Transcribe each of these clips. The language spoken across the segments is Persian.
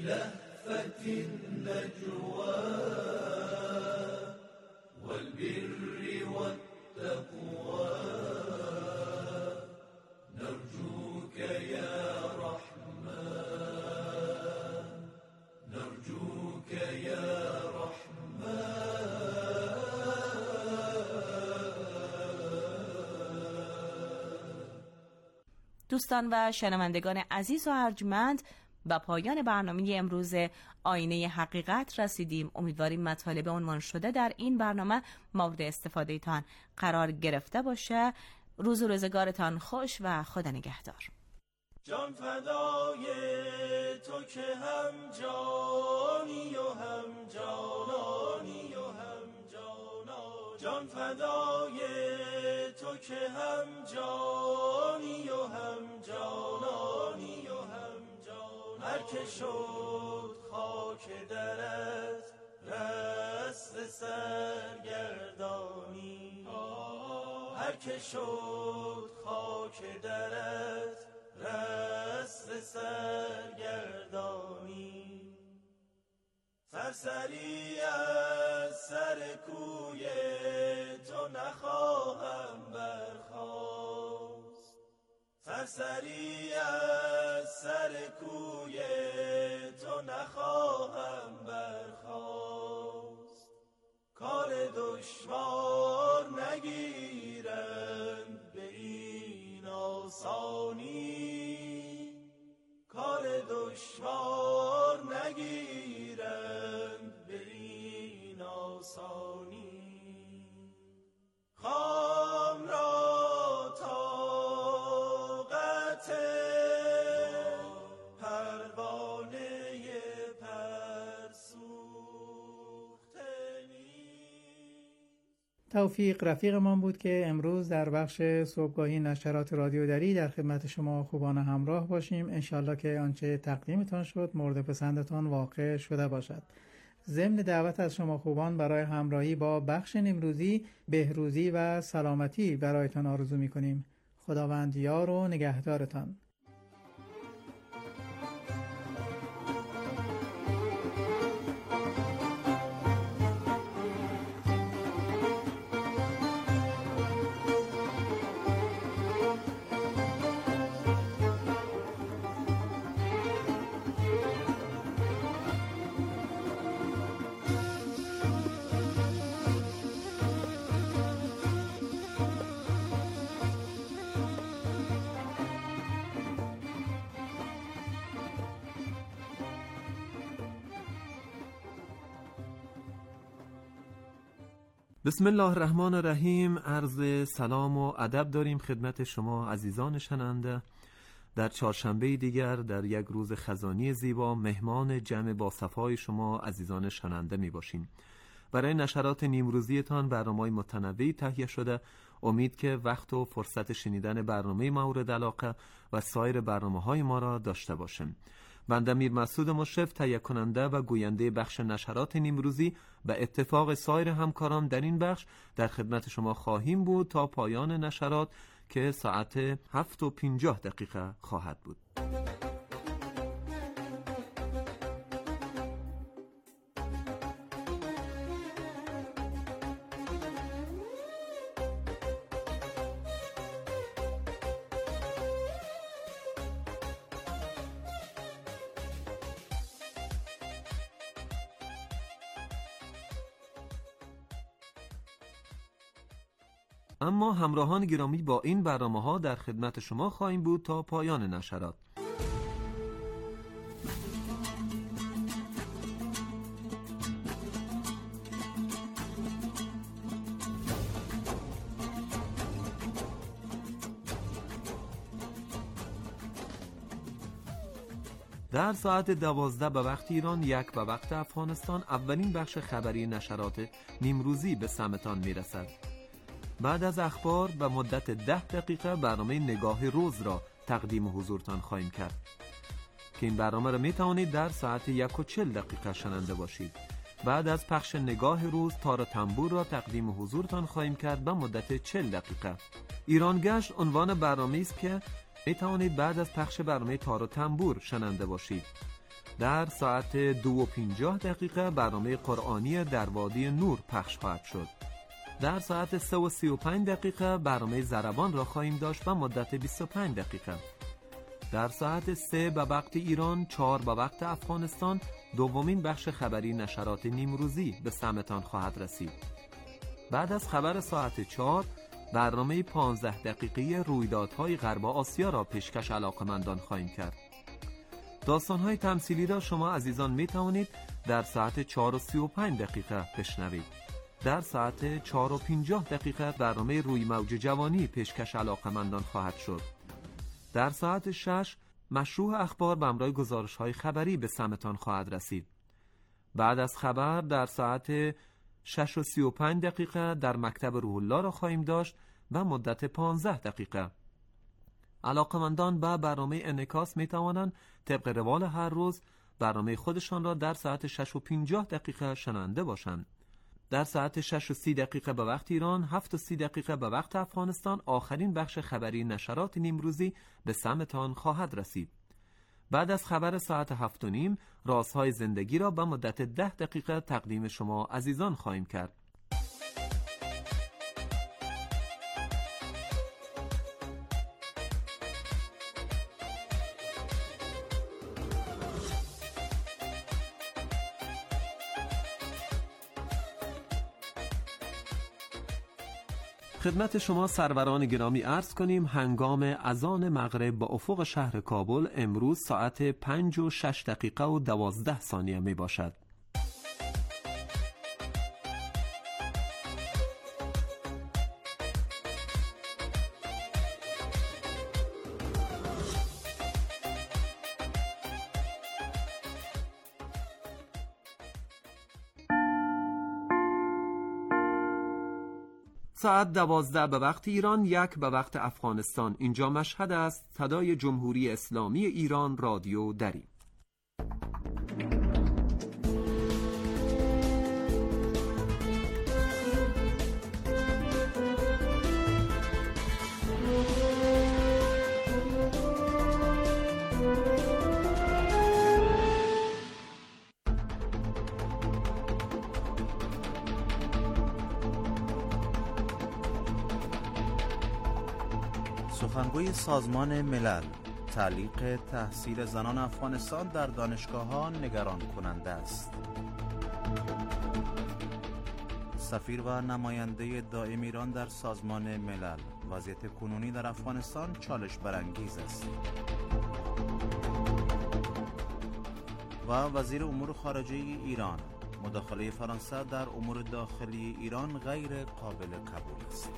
لهفة النجوى والبر والتقوى نرجوك يا رحمن نرجوك يا رحمن. دوستان و شنوندگان عزیز و ارجمند، به پایان برنامه امروز آینه حقیقت رسیدیم. امیدواریم مطالب عنوان شده در این برنامه مورد استفاده تان قرار گرفته باشه. روز و روزگارتان خوش و خدا نگهدار. جان فدای تو که هم جانی و هم جانانی و هم جانا، جان فدای تو که هم جانی و هم جانانی و هم جانا. هر که شد خاک درت رست سرگردانی، هر که شد خاک درت رست سرگردانی. سرسری از سر کوی تو نخواهم برخاست، سرسری از سر کوی تو نخواهم برخاست. کار دشوار نگیرند به این آسانی، کار دشوار نگیرند به این آسانی. خام را طاقت پروانه توفیق رفیقمان بود که امروز در بخش صبحگاهی نشرات رادیو دری در خدمت شما خوبان همراه باشیم. انشالله که آنچه تقدیمتان شد مورد پسندتان واقع شده باشد. ضمن دعوت از شما خوبان برای همراهی با بخش نیمروزی، بهروزی و سلامتی برایتان آرزو می‌کنیم. خداوند یار و نگهدارتان. بسم الله الرحمن الرحیم. عرض سلام و ادب داریم خدمت شما عزیزان شنونده. در چهارشنبه دیگر در یک روز خزانی زیبا مهمان جمع با صفای شما عزیزان شنونده می باشیم. برای نشرات نیمروزیتان برنامه‌های متنوعی تهیه شده. امید که وقت و فرصت شنیدن برنامه مورد علاقه و سایر برنامه‌های ما را داشته باشیم. بنده میر مسعود مشرف تهیه کننده و گوینده بخش نشرات نیمروزی به اتفاق سایر همکاران در این بخش در خدمت شما خواهیم بود تا پایان نشرات که ساعت 7:50 خواهد بود. اما همراهان گرامی با این برنامه‌ها در خدمت شما خواهیم بود تا پایان نشرات. در ساعت 12 به وقت ایران، 1 به وقت افغانستان، اولین بخش خبری نشرات نیمروزی به سمتان میرسد. بعد از اخبار به مدت 10 دقیقه برنامه نگاه روز را تقدیم حضورتان خواهیم کرد که این برنامه را می توانید در ساعت 1:40 شنونده باشید. بعد از پخش نگاه روز تار و تنبور را تقدیم حضورتان خواهیم کرد به مدت 40 دقیقه. ایران گشت عنوان برنامه است که می توانید بعد از پخش برنامه تار و تنبور شنونده باشید. در ساعت 2:50 برنامه قرآنی در وادی نور پخش خواهد شد. در ساعت 3:35 برنامه ضربان را خواهیم داشت و مدت 25 دقیقه. در ساعت 3 به وقت ایران، 4 به وقت افغانستان، دومین بخش خبری نشرات نیمروزی به سمتان خواهد رسید. بعد از خبر ساعت 4 برنامه 15 دقیقه‌ای رویدادهای غرب آسیا را پیشکش علاقه‌مندان خواهیم کرد. داستان‌های تمثیلی را شما عزیزان می توانید در ساعت 4:35 بشنوید. در ساعت 4:50 برنامه روی موج جوانی پیشکش علاقه‌مندان خواهد شد. در ساعت 6 مشروع اخبار به همراه گزارش‌های خبری به سمتان خواهد رسید. بعد از خبر در ساعت 6:35 در مکتب روح الله را خواهیم داشت و مدت 15 دقیقه. علاقه‌مندان به برنامه انعکاس می توانند طبق روال هر روز برنامه خودشان را در ساعت 6:50 شنونده باشند. در ساعت 6:30 به وقت ایران، 7:30 به وقت افغانستان آخرین بخش خبری نشرات نیمروزی به سمتان خواهد رسید. بعد از خبر ساعت 7:30 رازهای زندگی را به مدت 10 دقیقه تقدیم شما عزیزان خواهیم کرد. خدمت شما سروران گرامی عرض کنیم هنگام اذان مغرب با افق شهر کابل امروز ساعت 5:06:12 می باشد. ساعت 12 به وقت ایران، 1 به وقت افغانستان. اینجا مشهد است. صدای جمهوری اسلامی ایران رادیو دری. سخنگوی سازمان ملل: تعلیق تحصیل زنان افغانستان در دانشگاه‌ها نگران کننده است. سفیر و نماینده دائم ایران در سازمان ملل: وضعیت کنونی در افغانستان چالش برانگیز است. و وزیر امور خارجه ایران: مداخله فرانسه در امور داخلی ایران غیر قابل قبول است.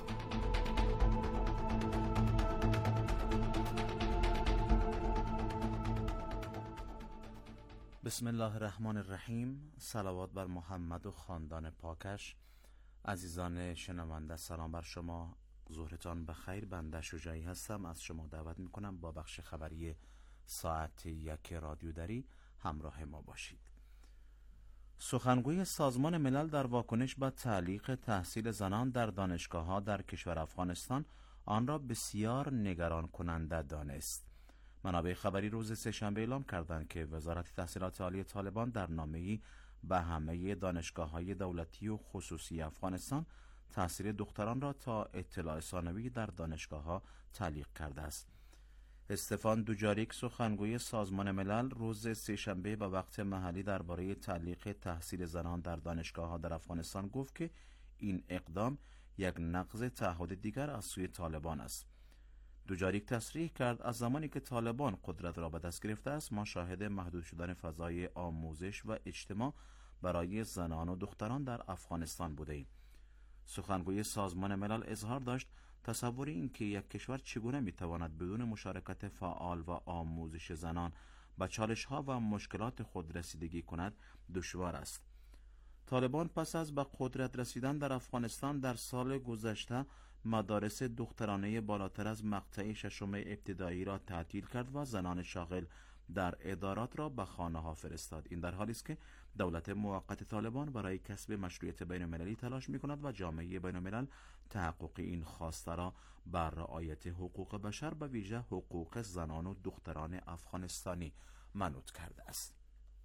بسم الله الرحمن الرحیم. صلوات بر محمد و خاندان پاکش. عزیزان شنونده سلام بر شما، ظهرتان بخیر. بنده شجاعی هستم. از شما دعوت میکنم با بخش خبری ساعت 1 رادیو دری همراه ما باشید. سخنگوی سازمان ملل در واکنش به تعلیق تحصیل زنان در دانشگاه‌ها در کشور افغانستان آن را بسیار نگران کننده دانست. منابع خبری روز سه‌شنبه اعلام کردند که وزارت تحصیلات عالی طالبان در نامه‌ای به همه دانشگاه‌های دولتی و خصوصی افغانستان تحصیل دختران را تا اطلاع ثانوی در دانشگاه‌ها تعلیق کرده است. استفان دوجاریک، سخنگوی سازمان ملل، روز سه‌شنبه به وقت محلی درباره تعلیق تحصیل زنان در دانشگاه‌ها در افغانستان گفت که این اقدام یک نقض تعهد دیگر از سوی طالبان است. دوجاریک تصریح کرد از زمانی که طالبان قدرت را به دست گرفته است ما شاهد محدود شدن فضای آموزش و اجتماع برای زنان و دختران در افغانستان بوده ایم. سخنگوی سازمان ملل اظهار داشت تصور این که یک کشور چگونه میتواند بدون مشارکت فعال و آموزش زنان به چالش‌ها و مشکلات خود رسیدگی کند دشوار است. طالبان پس از به قدرت رسیدن در افغانستان در سال گذشته مدارس دخترانه بالاتر از مقطع ششم ابتدایی را تعطیل کرد و زنان شاغل در ادارات را به خانه‌ها فرستاد. این در حالی است که دولت موقت طالبان برای کسب مشروعیت بین‌المللی تلاش می‌کند و جامعه بین‌الملل تحقق این خواسته را بر رعایت حقوق بشر به ویژه حقوق زنان و دختران افغانستانی منوط کرده است.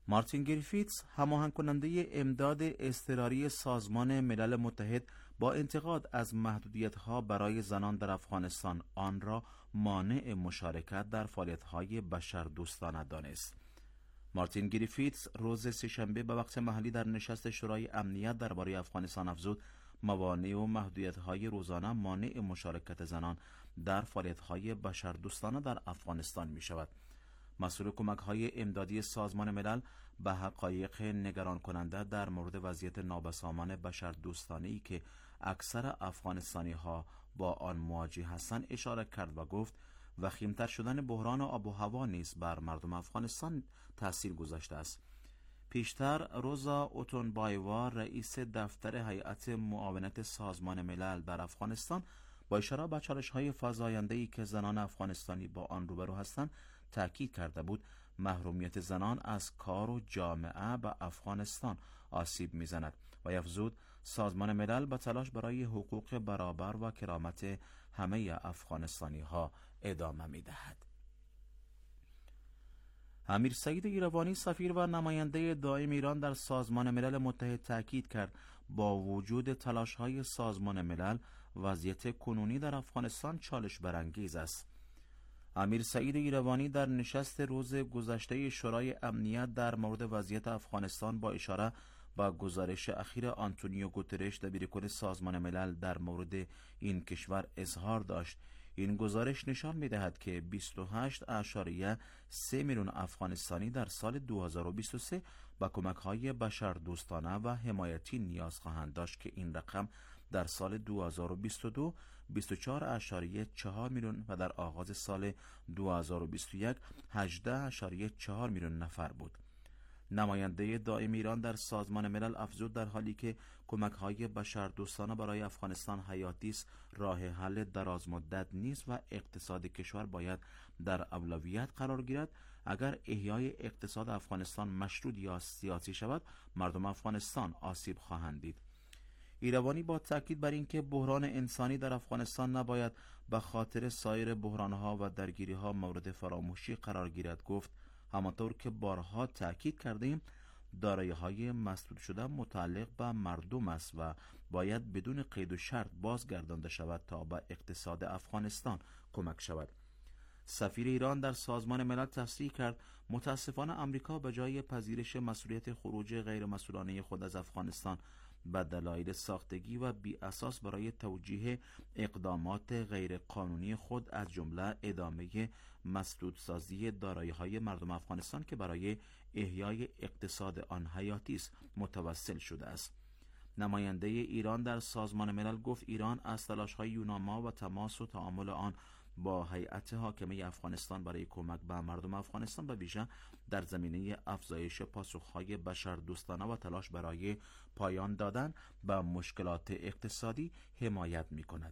مارتین گریفیتس، هماهنگ کننده امداد اضطراری سازمان ملل متحد، با انتقاد از محدودیت‌ها برای زنان در افغانستان آن را مانع مشارکت در فعالیت‌های بشردوستانه دانست. مارتین گریفیتس روز سه‌شنبه به وقت محلی در نشست شورای امنیت درباره افغانستان افزود موانع و محدودیت‌های روزانه مانع مشارکت زنان در فعالیت‌های بشردوستانه در افغانستان می‌شود. مسئول کمک‌های امدادی سازمان ملل به حقایق نگران کننده در مورد وضعیت نابسامان بشردوستانه‌ای که اکثر افغانستانی‌ها با آن مواجه هستند اشاره کرد و گفت وخیم‌تر شدن بحران آب و هوا نیز بر مردم افغانستان تأثیر گذاشته است. پیشتر روزا اوتونبایوا، رئیس دفتر هیئت معاونت سازمان ملل در افغانستان، با اشاره به چالش‌های فزاینده‌ای که زنان افغانستانی با آن روبرو هستند تأکید کرده بود محرومیت زنان از کار و جامعه به افغانستان آسیب می‌زند و افزود سازمان ملل به تلاش برای حقوق برابر و کرامت همه افغانستانی‌ها ادامه می‌دهد. امیر سعید ایروانی، سفیر و نماینده دائم ایران در سازمان ملل متحد، تأکید کرد با وجود تلاش‌های سازمان ملل وضعیت کنونی در افغانستان چالش برانگیز است. امیر سعید ایروانی در نشست روز گذشته شورای امنیت در مورد وضعیت افغانستان با اشاره به گزارش اخیر آنتونیو گوترش، دبیرکل سازمان ملل در مورد این کشور، اظهار داشت این گزارش نشان می‌دهد که 28.3 میلیون افغانستانی در سال 2023 به کمک‌های بشردوستانه و حمایتی نیاز خواهند داشت که این رقم در سال 2022 24.4 میلیون و در آغاز سال 2021 18.4 میلیون نفر بود. نماینده دائم ایران در سازمان ملل افزود در حالی که کمک‌های بشردوستانه برای افغانستان حیاتی است، راه حل دراز مدت نیست و اقتصاد کشور باید در اولویت قرار گیرد. اگر احیای اقتصاد افغانستان مشروط یا سیاسی شود، مردم افغانستان آسیب خواهند دید. ایروانی با تاکید بر اینکه بحران انسانی در افغانستان نباید به خاطر سایر بحران‌ها و درگیری‌ها مورد فراموشی قرار گیرد گفت همانطور که بارها تاکید کردیم دارایی‌های مسدود شده متعلق به مردم است و باید بدون قید و شرط بازگردانده شود تا به اقتصاد افغانستان کمک شود. سفیر ایران در سازمان ملل تصریح کرد متاسفانه آمریکا به جای پذیرش مسئولیت خروج غیر مسئولانه خود از افغانستان به دلایل ساختگی و بی اساس برای توجیه اقدامات غیر قانونی خود از جمله ادامه مسدودسازی دارایی‌های مردم افغانستان که برای احیای اقتصاد آن حیاتی است متوسل شده است. نماینده ایران در سازمان ملل گفت ایران از تلاش‌های یوناما و تماس و تعامل آن با هیئت حاکمه افغانستان برای کمک به مردم افغانستان به ویژه در زمینه افزایش پاسخ‌های بشردوستانه و تلاش برای پایان دادن به مشکلات اقتصادی حمایت می‌کند.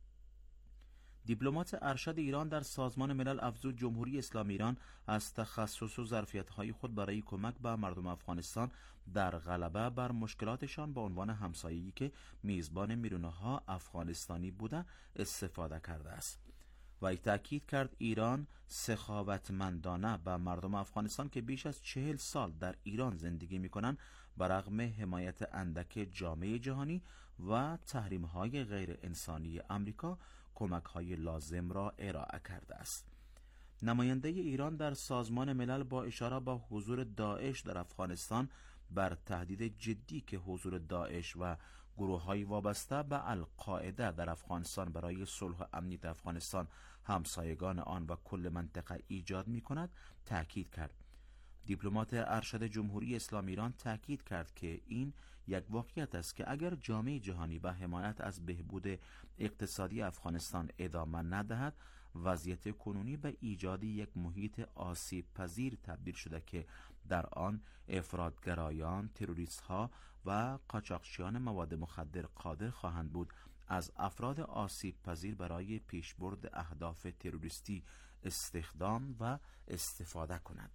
دیپلمات ارشد ایران در سازمان ملل افزود جمهوری اسلامی ایران از تخصص و ظرفیت‌های خود برای کمک به مردم افغانستان در غلبه بر مشکلاتشان به عنوان همسایه‌ای که میزبان میلیون‌ها افغانستانی بوده استفاده کرده است. و تأکید کرد ایران سخاوتمندانه به مردم افغانستان که بیش از 40 سال در ایران زندگی می‌کنند برغم حمایت اندک جامعه جهانی و تحریم‌های غیر انسانی آمریکا کمک‌های لازم را ارائه کرده است. نماینده ایران در سازمان ملل با اشاره به حضور داعش در افغانستان بر تهدید جدی که حضور داعش و گروه‌های وابسته به القاعده در افغانستان برای صلح و امنیت افغانستان، همسایگان آن و کل منطقه ایجاد می‌کند تأکید کرد. دیپلمات ارشد جمهوری اسلامی ایران تأکید کرد که این یک واقعیت است که اگر جامعه جهانی به حمایت از بهبود اقتصادی افغانستان ادامه ندهد، وضعیت کنونی به ایجاد یک محیط آسیب پذیر تبدیل شده که در آن افراطگرایان، تروریست‌ها و قاچاقچیان مواد مخدر قادر خواهند بود از افراد آسیب پذیر برای پیشبرد اهداف تروریستی استخدام و استفاده کنند.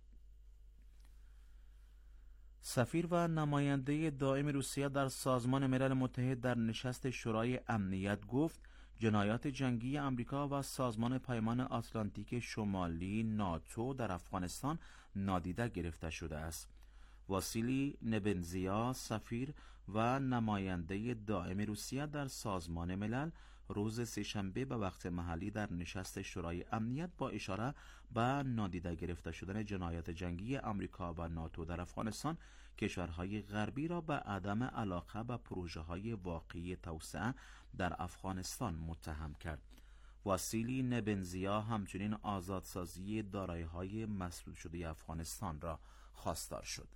سفیر و نماینده دائم روسیه در سازمان ملل متحد در نشست شورای امنیت گفت جنایات جنگی آمریکا و سازمان پیمان آتلانتیک شمالی ناتو در افغانستان نادیده گرفته شده است. واسیلی نبنزیا، سفیر و نماینده دائم روسیه در سازمان ملل، روز سه‌شنبه به وقت محلی در نشست شورای امنیت با اشاره به نادیده گرفته شدن جنایات جنگی آمریکا و ناتو در افغانستان، کشورهای غربی را به عدم علاقه به پروژه‌های واقعی توسعه در افغانستان متهم کرد. واسیلی نبنزیا همچنین آزادسازی دارایی‌های مسدود شده افغانستان را خواستار شد.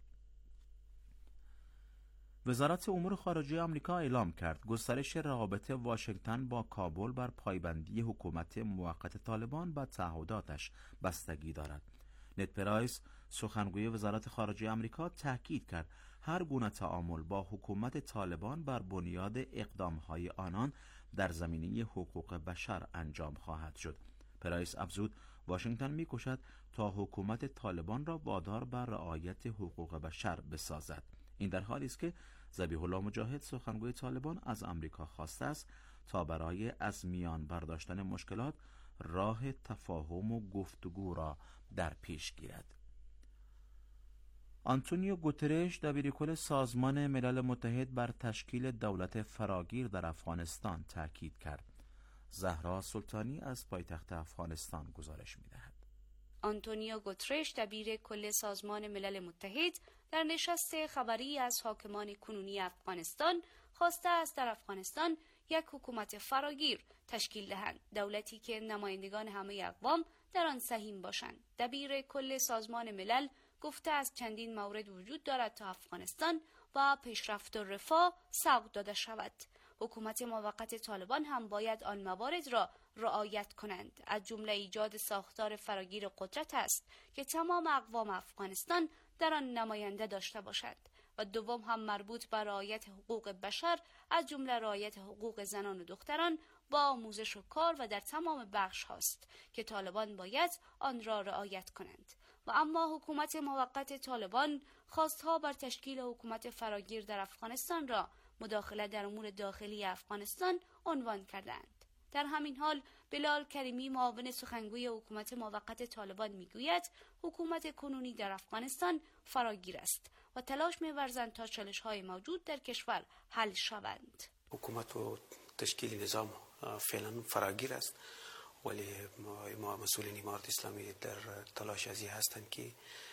وزارت امور خارجه آمریکا اعلام کرد گسترش روابط واشنگتن با کابل بر پایبندی حکومت موقت طالبان به تعهداتش بستگی دارد. نت پرایس، سخنگوی وزارت خارجه آمریکا، تاکید کرد هر گونه تعامل با حکومت طالبان بر بنیاد اقدام‌های آنان در زمینه حقوق بشر انجام خواهد شد. پرایس افزود واشنگتن می‌کوشد تا حکومت طالبان را وادار به رعایت حقوق بشر بسازد. این در حالی است که ذبیح الله مجاهد، سخنگوی طالبان، از آمریکا خواسته است تا برای از میان برداشتن مشکلات راه تفاهم و گفتگو را در پیش گیرد. آنتونیو گوترش، دبیرکل سازمان ملل متحد، بر تشکیل دولت فراگیر در افغانستان تاکید کرد. زهرا سلطانی از پایتخت افغانستان گزارش می‌دهد. آنتونیو گوترش، دبیر کل سازمان ملل متحد، در نشست خبری از حاکمان کنونی افغانستان خواسته است در افغانستان یک حکومت فراگیر تشکیل دهند، دولتی که نمایندگان همه اقوام در آن سهیم باشند. دبیر کل سازمان ملل گفته است چندین مورد وجود دارد تا افغانستان و پیشرفت و رفاه سوق داده شود. حکومت موقت طالبان هم باید آن موارد را رعایت کنند. از جمله ایجاد ساختار فراگیر قدرت است که تمام اقوام افغانستان در آن نماینده داشته باشد. و دوم هم مربوط به رعایت حقوق بشر، از جمله رعایت حقوق زنان و دختران با آموزش و کار و در تمام بخش هاست که طالبان باید آن را رعایت کنند. و اما حکومت موقت طالبان خواستها بر تشکیل حکومت فراگیر در افغانستان را مداخله در امور داخلی افغانستان عنوان کردند. در همین حال بلال کریمی، معاون سخنگوی حکومت موقت طالبان، میگوید حکومت کنونی در افغانستان فراگیر است و تلاش می‌ورزند تا چالش‌های موجود در کشور حل شوند. حکومت و تشکیل نظام فعلا فراگیر است، ولی مسئولین امارت اسلامی در تلاش ازی هستند که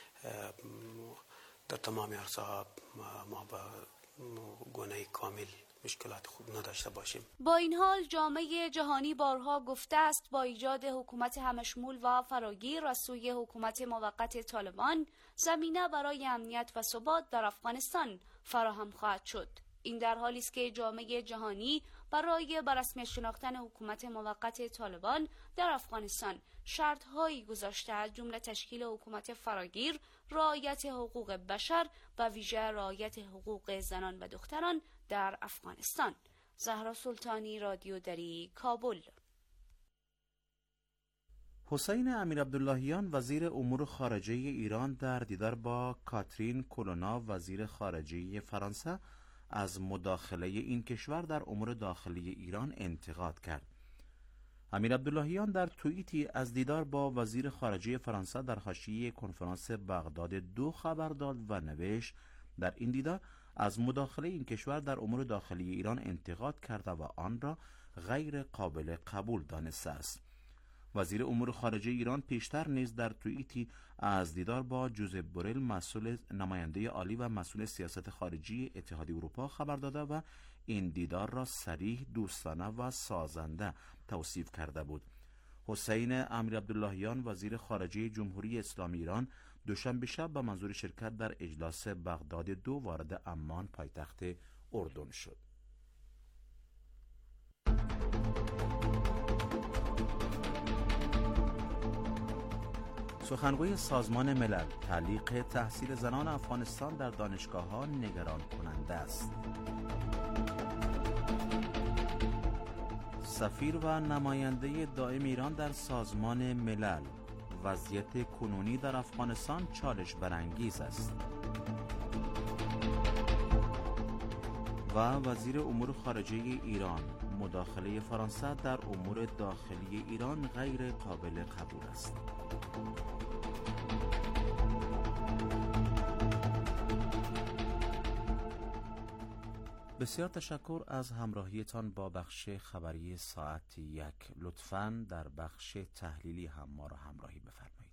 در تمام عرصه‌ها ما با گونه کامل مشکلات خوب نداشته باشیم. با این حال جامعه جهانی بارها گفته است با ایجاد حکومت همشمول و فراگیر از سوی حکومت موقت طالبان، زمینه برای امنیت و ثبات در افغانستان فراهم خواهد شد. این در حالی است که جامعه جهانی برای بررسمی شناختن حکومت موقت طالبان در افغانستان شرط‌هایی گذاشته، از جمله تشکیل حکومت فراگیر، رعایت حقوق بشر و ویژه رعایت حقوق زنان و دختران در افغانستان. زهرا سلطانی، رادیو دری، کابل. حسین امیرعبداللهیان، وزیر امور خارجه ایران، در دیدار با کاترین کولونا، وزیر خارجه فرانسه، از مداخله این کشور در امور داخلی ایران انتقاد کرد. امیرعبداللهیان در توییتی از دیدار با وزیر خارجه فرانسه در حاشیه کنفرانس بغداد 2 خبر داد و نوشت در این دیدار از مداخله این کشور در امور داخلی ایران انتقاد کرده و آن را غیر قابل قبول دانسته است. وزیر امور خارجه ایران پیشتر نیز در توییتی از دیدار با جوزپ بوریل، مسئول نماینده عالی و مسئول سیاست خارجی اتحادیه اروپا، خبر داده و این دیدار را صریح، دوستانه و سازنده توصیف کرده بود. حسین امیرعبداللهیان، وزیر خارجه جمهوری اسلامی ایران، دوشنبه شب به منظور شرکت در اجلاس بغداد 2 وارد عمان، پایتخت اردن شد. سخنگوی سازمان ملل: تعلیق تحصیل زنان افغانستان در دانشگاه‌ها نگران کننده است. سفیر و نماینده دائم ایران در سازمان ملل: وضعیت کنونی در افغانستان چالش برانگیز است. و وزیر امور خارجه ایران: مداخله فرانسه در امور داخلی ایران غیر قابل قبول است. بسیار تشکر از همراهیتان با بخش خبری ساعت 1. لطفاً در بخش تحلیلی هم ما را همراهی بفرمایید.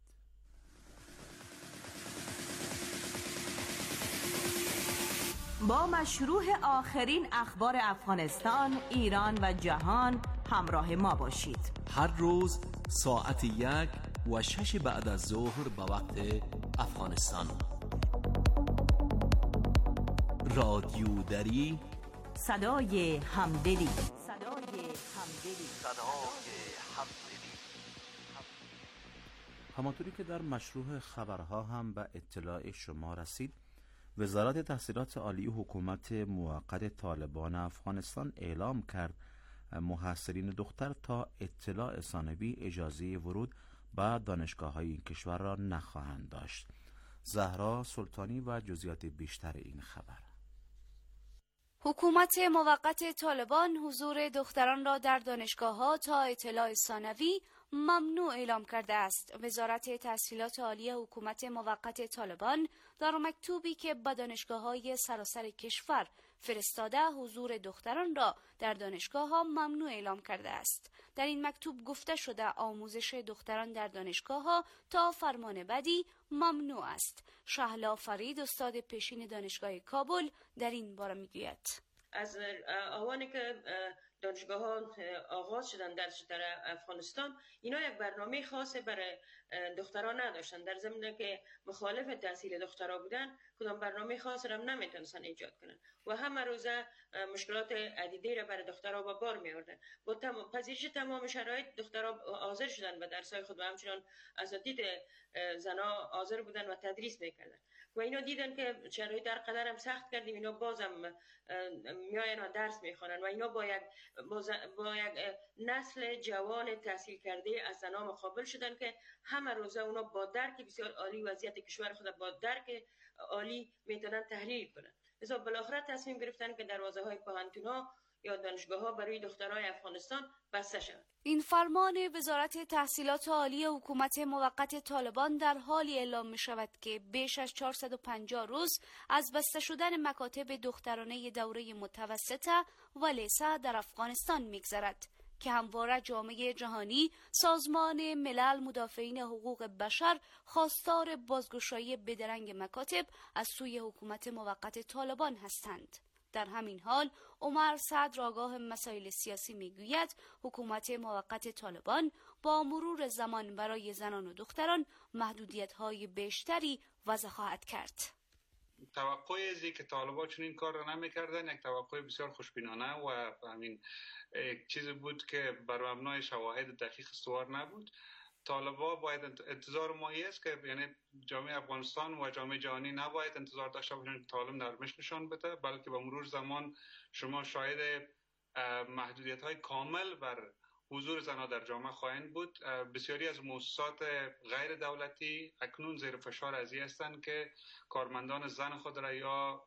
با مشروع آخرین اخبار افغانستان، ایران و جهان همراه ما باشید. هر روز ساعت 1 و 6 بعد از ظهر به وقت افغانستان. رادیو دری، صدای همدلی. همانطوری که در مشروع خبرها هم به اطلاع شما رسید، وزارت تحصیلات عالی حکومت موقت طالبان افغانستان اعلام کرد محصلین دختر تا اطلاع ثانوی اجازه ورود به دانشگاه‌های این کشور را نخواهند داشت. زهرا سلطانی و جزئیات بیشتر این خبر. حکومت موقت طالبان حضور دختران را در دانشگاه‌ها تا اطلاع ثانوی ممنوع اعلام کرده است. وزارت تحصیلات عالی حکومت موقت طالبان در مکتوبی که به دانشگاه‌های سراسر کشور فرستاده حضور دختران را در دانشگاه‌ها ممنوع اعلام کرده است. در این مکتوب گفته شده آموزش دختران در دانشگاه‌ها تا فرمان بعدی ممنوع است. شهلا فرید، استاد پیشین دانشگاه کابل، در این باره میگوید: از آوانی که دانشگاه ها آغاز شدن در افغانستان، اینا یک برنامه خاص برای دختران نداشتن. در ضمن که مخالف تحصیل دخترها بودن، کدام برنامه خاص را نمیتونستن ایجاد کنن و همه روزه مشکلات عدیده را برای دخترها به بار می آوردن. با پذیرش تمام شرایط، دخترها حاضر شدن به درس‌های خود و همچنان اساتید زنا حاضر بودن و تدریس میکردن و اینا دیدن که شرایط در قدر هم سخت کردیم، اینا بازم میاین و درس میخوانن و اینا با یک نسل جوان تحصیل کرده از زنا مقابل شدن که همه روزه اونا با درک بسیار عالی وضعیت کشور خود با درک عالی میتونن تحلیل کنن. لذا بالاخره تصمیم گرفتن که دروازه‌های پوهنتون‌ها یا دانشگاه‌ها برای دخترای افغانستان بسته شود. این فرمان وزارت تحصیلات عالی حکومت موقت طالبان در حالی اعلام می شود که بیش از 450 روز از بسته شدن مکاتب دخترانه دوره متوسطه و لیسه در افغانستان می‌گذرد که همواره جامعه جهانی، سازمان ملل مدافعین حقوق بشر خواستار بازگشایی بدرنگ مکاتب از سوی حکومت موقت طالبان هستند. در همین حال عمر صدر آگاه مسائل سیاسی میگوید حکومت موقت طالبان با مرور زمان برای زنان و دختران محدودیت‌های بیشتری وضع خواهد کرد. توقع ازی که طالبان چون این کار را نمی‌کردن یک توقع بسیار خوشبینانه و همین یک چیزی بود که بر مبنای شواهد دقیق استوار نبود. طالبان باید انتظار ما است که یعنی جامعه افغانستان و جامعه جهانی نباید انتظار داشته باشند که طالب نرمش نشان بده، بلکه با مرور زمان شما شاهد محدودیت‌های کامل بر حضور زنان در جامعه خواهند بود. بسیاری از مؤسسات غیر دولتی اکنون زیر فشار ازی هستند که کارمندان زن خود را یا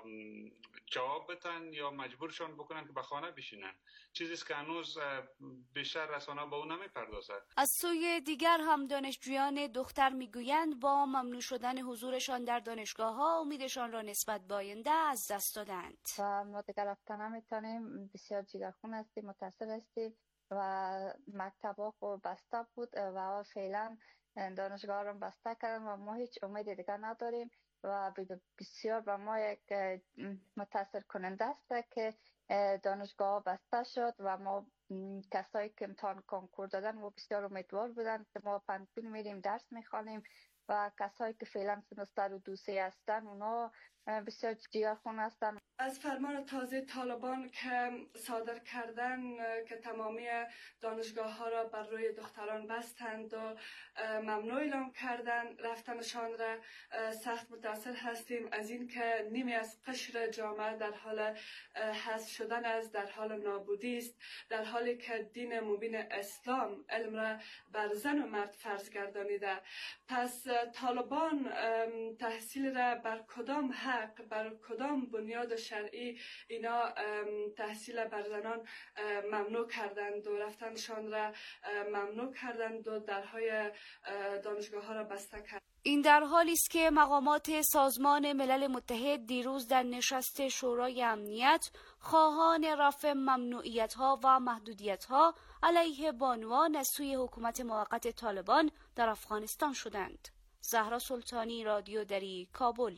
جواب بدن یا مجبورشان بکنن که به خانه بشینن، چیزی است که هنوز بیشتر رسانه‌ها به اون نمی‌پردازند. از سوی دیگر هم دانشجویان دختر میگویند با ممنوع شدن حضورشان در دانشگاه‌ها امیدشان را نسبت به آینده از دست دادند. و ما دیگر رفتن نمی‌تونیم، بسیار جگرخون هستیم، متأثر هستیم و مکتب‌ها خب بسته بود و فعلا دانشگاه رو بسته کردن و ما هیچ امید دیگر نداریم و بسیار به ما یک متأثر کننده است که دانشگاه بسته شد و ما کسایی که امتحان کنکور دادن و بسیار امیدوار بودن که ما پنجگون میریم درس میخوانیم و کسایی که فعلا سمستر و دوسه هستن اونا بسیار جگرخون هستن. از فرمان تازه طالبان که صادر کردن که تمامی دانشگاه ها را بر روی دختران بستند و ممنوع اعلام کردن رفتنشان را سخت متأثر هستیم از این که نیمی از قشر جامعه در حال حذف شدن است، در حال نابودی است، در حالی که دین مبین اسلام علم را بر زن و مرد فرض گردانیده. پس طالبان تحصیل را بر کدام حق، بر کدام بنیاد شرعی اینا تحصیل بر زنان ممنوع کردند و رفتنشان را ممنوع کردند و درهای دانشگاه ها را بسته کردند. این در حالی است که مقامات سازمان ملل متحد دیروز در نشست شورای امنیت خواهان رفع ممنوعیت‌ها و محدودیت‌ها علیه بانوان از سوی حکومت موقت طالبان در افغانستان شدند. زهرا سلطانی، رادیو دری، کابل.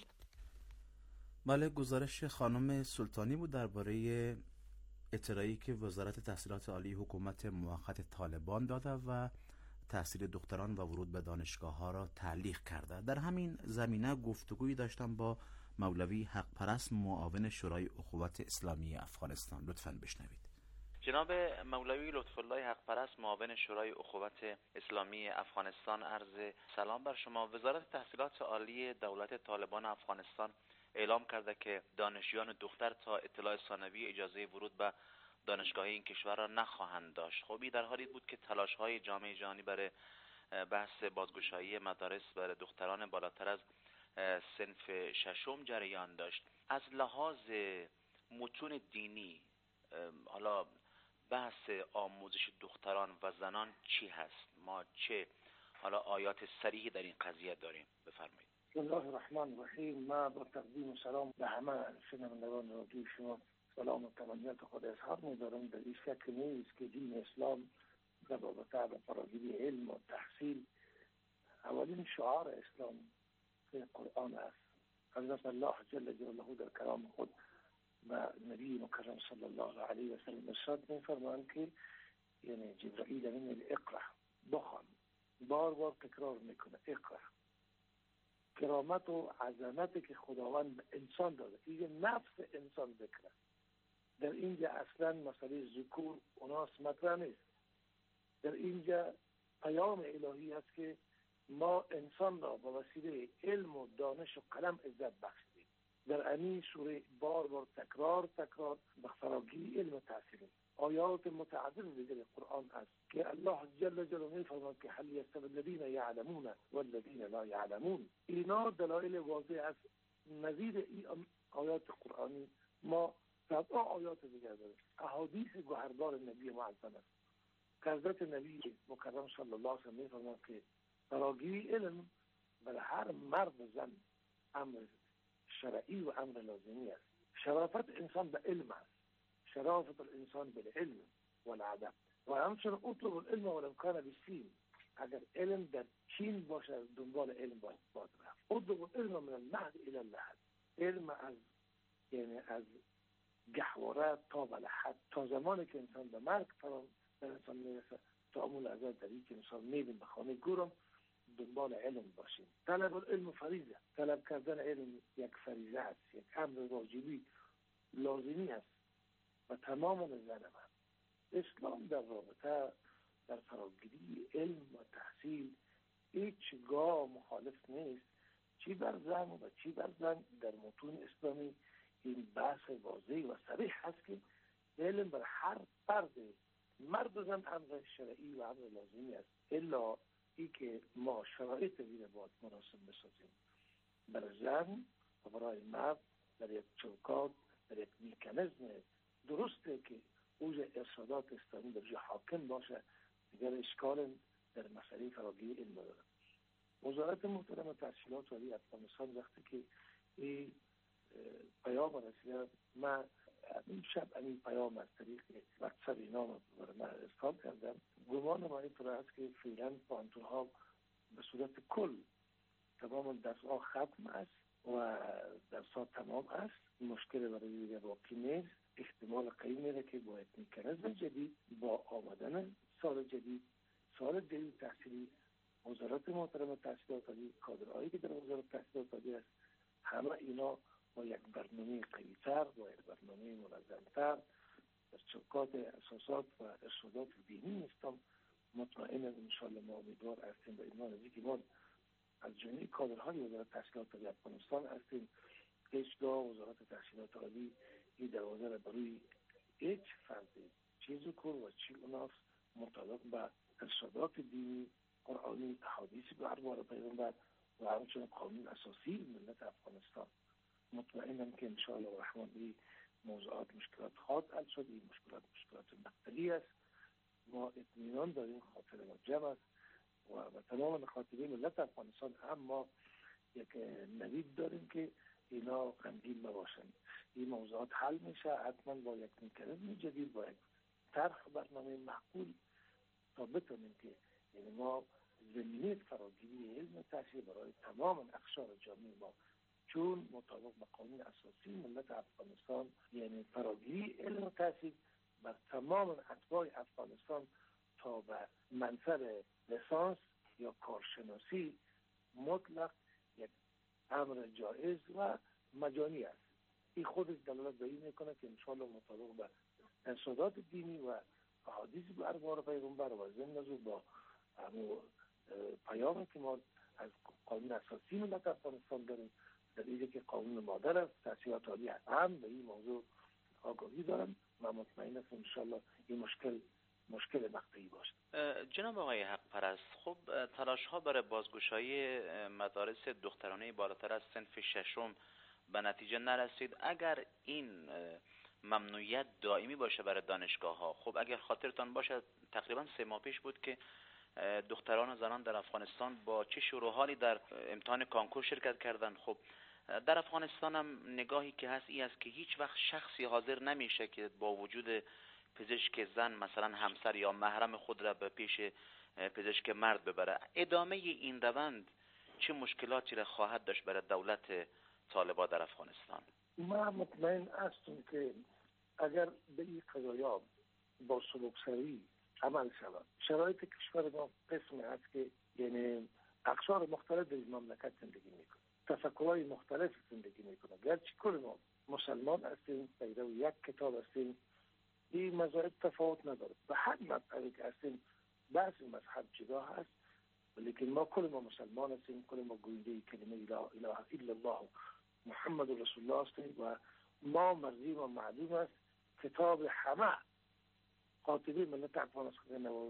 بله، گزارش خانم سلطانی بود درباره اطلاعی که وزارت تحصیلات عالی حکومت موقت طالبان داده و تحصیل دختران و ورود به دانشگاه ها را تعلیق کرده. در همین زمینه گفتگویی داشتم با مولوی حق پرست معاون شورای اخوت اسلامی افغانستان. لطفاً بشنوید. جناب مولوی لطف الله حق پرست معاون شورای اخوت اسلامی افغانستان، عرض سلام بر شما. وزارت تحصیلات عالی دولت طالبان افغانستان اعلام کرده که دانشجویان دختر تا اطلاع ثانوی اجازه ورود به دانشگاهی این کشور را نخواهند داشت. خب این در حالی بود که تلاش‌های جامعه جهانی برای بحث بازگشایی مدارس برای دختران بالاتر از صنف ششم جریان داشت. از لحاظ متون دینی حالا بحث آموزش دختران و زنان چی هست؟ ما چه حالا آیات صریحی در این قضیه داریم؟ بفرمایید. بسم الله الرحمن الرحیم. ما با تقدیم و سلام به همه شنوندگان رادیو شما سلام و تمنیات خود اظهار می‌دارم. در این شک نیست که دین اسلام در رابطه با فراگیری علم و تحصیل اولین شعار اسلام که قرآن است. حضرت الله جل جلاله در کلام خود و نبی مکرم صلی الله علیه و سلم ارشاد می‌فرمایند که یعنی جبرائیل میگه اقرا، بخوان، بار بار تکرار میکنه اقرا. کرامت و عظمتی که خداوند به انسان داده، این نفس انسان ذکره. در اینجا اصلا مسئله ذکور اناس مطرح نیست. در اینجا پیام الهی است که ما انسان را با وسیله علم و دانش و قلم عزت بخشیدیم. در این سوره بار بار تکرار به فراگیری علم و تحصیل. آیات متعدد دیگر قرآن است که الله جل جلاله می‌فرماید که هل یستوی الذین یعلمون والذین لا یعلمون. اینا دلایل واضح است. نظیر این آیات قرآنی ما صدها آیات دیگر داریم. احادیث گوهردار نبی معظم است. حضرت نبی مکرم صلی الله علیه و سلم می‌فرماید که فراگیری علم برای هر مرد و زن امر شرعی و امر لازمی است. شرافت انسان به علم است. شرافت الانسان بالعلم والادب. و همچنین اطلب العلم ولو کان بالسین. اگر علم در چین باشه دنبال علم باید رفت. اطلب العلم من المهد الى اللحد. علم از گهواره تا بلحد، تا زمانی که انسان به مرگ در انسان میرسه، تا اون لحظه در این که انسان میبین به خانه گورم دنبال علم باشیم. طلب العلم فریضه. طلب کردن علم یک فریضه است، یک امر واجبی لازمی است و تمام نظر من. اسلام در رابطه در فراگیری علم و تحصیل هیچگاه مخالف نیست. چی بر زن و چی بر زن در متون اسلامی این بحث واضح و صریح هست که علم بر هر فرد مرد و زن امر شرعی و امر لازمی است، الا ای که ما شرایط دیگر باید مناسب بسازیم. برای زن و برای مرد در یک چوکات، در یک میکانیزم درسته که اوج ارشادات اسلامی در جای حاکم باشه. دیگر اشکال در مسئله فراگیری علم داره. وزارت محترم تحصیلات عالی افغانستان وقتی که این پیام رسیده، من این شب این پیام از طریق واتساپ اینا برای من ارسال کردم. گمان ما اینطور است که فعلا پانتون ها به صورت کل تمام درس ها ختم است و درس ها تمام است. مشکل برای دیگر باقی نیست. احتمال قوی میره که با یک میکانیزم جدید، با آمدن سال جدید تحصیلی، وزارت محترم تحصیلات عالی، کادرهایی که در وزارت تحصیلات عالی است، همه اینا با یک برنامه قوی‌تر، با یک برنامه منظم‌تر در چوکات اساسات و ارشادات دینی هستم. مطمئنم انشاءالله ما امیدوار هستیم به ایمان از اینکه ما از جمعی کادرهای وزارت تحصیلات عالی افغانستان هستیم. هیچگاه وزارت تحصیلات عالی این دروازه را بروی هیچ فردی چی ذکر و چی اناس مطابق با ارشادات دینی قرآنی، احادیث درباره پیغمبر و همچنین قانون اساسی ملت افغانستان. مطمئنم که انشاءالله الرحمن این موضوعات مشکلات خواهد حل شد. این مشکلات مقطعی است. ما اطمینان داریم، خاطر ما جمع است و تمام مخاطبین ملت افغانستان هم ما یک نوید داریم که اینا غمگین نباشند. این موضوعات حل میشه حتما با یک مکانیزم جدید، با یک طرح برنامه معقول تا بتونیم که یعنی ما زمینه فراگیری علم تحصیل برای تمام اقشار جامعه ما، چون مطابق با قانون اساسی ملت افغانستان یعنی فراگیری علم تحصیل بر تمام اتباع افغانستان تا به منصب لیسانس یا کارشناسی مطلق یک امر جایز و مجانی است. این خودش دلالت به این میکنه که انشاءالله مطابق به ارشادات دینی و احادیث ارباب پیغمبر و ضمن با پیامی که ما از قانون اساسی ملت افغانستان داریم، دلیلی که قانون مادر است، تحصیلات عالی هم به این موضوع آگاهی دارم و مطمئن است انشاءالله این مشکل مقطعی باشد. جناب آقای حق پرست، خب تلاش ها برای بازگشایی مدارس دخترانه بالاتر از صنف ششم به نتیجه نرسید. اگر این ممنوعیت دائمی باشه برای دانشگاه ها، خب اگر خاطرتان باشه تقریبا 3 ماه پیش بود که دختران و زنان در افغانستان با چه شروحالی در امتحان کانکور شرکت کردن. خب در افغانستان هم نگاهی که هست این است که هیچ وقت شخصی حاضر نمیشه که با وجود پزشک زن مثلا همسر یا محرم خود را به پیش پزشک مرد ببره. ادامه این روند چه مشکلاتی را خواهد داشت برای دولت طالبان در افغانستان؟ من مطمئن هستم که اگر به این قضایا با سبکسری عمل شود، شرایط کشور ما قسمی هست که یعنی اقشار مختلف در مملکت زندگی میکنه، تفکرهای مختلف زندگی میکنه. گرچه کل ما مسلمان هستیم، پیرو یک کتاب هستیم، این مذاهب تفاوت نداره. به هر مذهبی که هستیم بعضی مذهب جدا هست، لیکن ما کل ما مسلمان هستیم، کل ما گوینده کلمه لا اله الا الله محمد رسول الله هستیم و ما مرضی و معلوم است کتاب همه قاطبه ملت افغانستان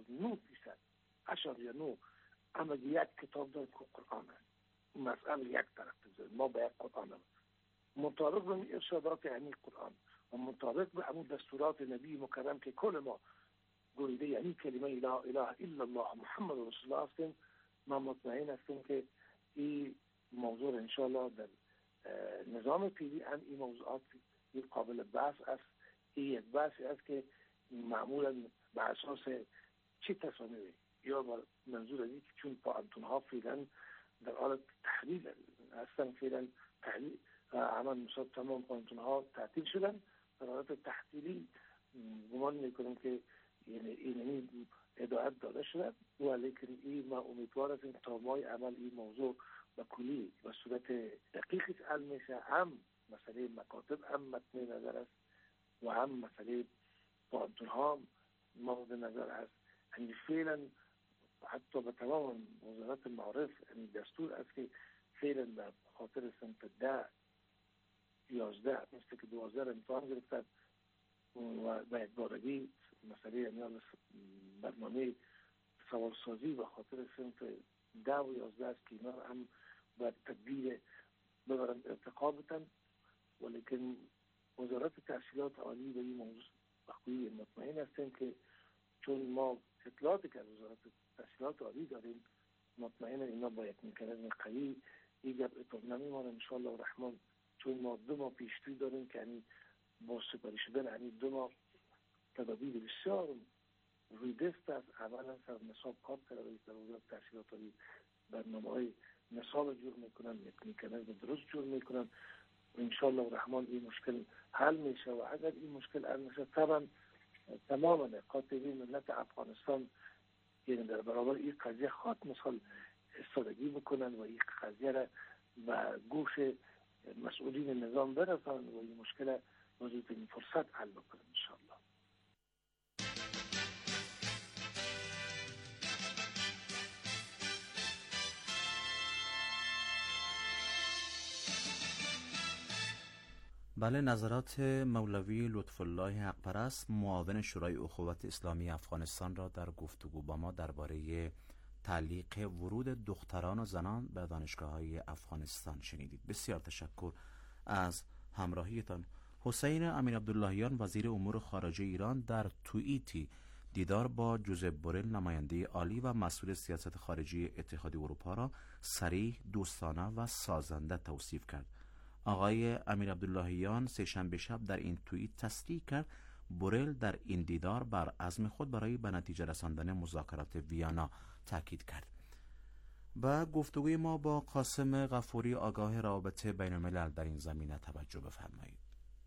99.9 اما یک کتاب دارد که قرآن است. مسئله یک طرف بذاریم، ما به یک قرآن هم مطابق به ارشادات همین قرآن و مطابق به همون دستورات نبی مکرم که کل ما گویده یعنی کلمه لا اله الا الله محمد رسول الله هستیم. من مطمئن هستم که این موضوع انشاءالله در نظام پیری هم این موضوعات قابل بحث است. این یک بحثی است که معمولا به اساس چی تصمیمی یا منظور از این که چون پانتون ها فعلا در حال تحلیل هستن، فعلا تحلیل عمل مصاب تمام پانتون ها تعطیل شدن، در حالت تحصیلی گمان میکنم که یعنی این هدایت داده شده و لیکن این ما امیدوار هستیم تا مای عمل این موضوع به کلی و صورت دقیقی حل میشه. هم مسئله مکاتب هم متن نظر است و هم مسئله پانتون ها مورد نظر است. یعنی فعلا حتی به تمام وزارت معارف یعنی دستور است که فعلا به خاطر صنف 11 مثل که 12 امتحان گرفتن و به یک بارگی مسئله یعنی برنامه سوالسازی به خاطر صنف 10 و 11 است که اینا هم باید تدبیر ببرن ارتقا بتن. ولیکن وزارت تحصیلات عالی به این موضوع بخوی مطمئن هستیم که چون ما اطلاعاتی که از وزارت تحصیلات عالی داریم مطمئن اینا با یک مکانیزم قوی این گپ اتفاق نمیمانه انشاءالله الرحمن. چون ما 2 ماه پیشتری داریم که یعنی با سپاری شدن یعنی 2 ماه تدابیر بسیار روی دست است. اولا سر نصاب کار کرده در وزارت تحصیلات عالی برنامه‌های نصاب جور میکنن، یک مکانیزم درست جور میکنن. انشاءالله الرحمن این مشکل حل میشه و اگر این مشکل حل میشه طبعا تماما قاطبین ملت افغانستان یعنی در برابر این قضیه خاط مثال استادگی بکنن و این قضیه را به گوش مسئولین نظام برسان و این مشکل موجود این فرصت حل بکنن انشاءالله. بله، نظرات مولوی لطف الله حق پرست معاون شورای اخوت اسلامی افغانستان را در گفتگو با ما درباره تعلیق ورود دختران و زنان به دانشگاه‌های افغانستان شنیدید. بسیار تشکر از همراهیتان. حسین امیر عبداللهیان وزیر امور خارجه ایران در توییتی دیدار با جوزپ بورل نماینده عالی و مسئول سیاست خارجی اتحادیه اروپا را صریح، دوستانه و سازنده توصیف کرد. آقای امیر عبداللهیان سه‌شنبه شب در این توییت تصریح کرد بورل در این دیدار بر عزم خود برای به نتیجه رساندن مذاکرات ویانا تاکید کرد. با گفتگوی ما با قاسم غفوری آگاه روابط بین الملل در این زمینه توجه بفرمایید.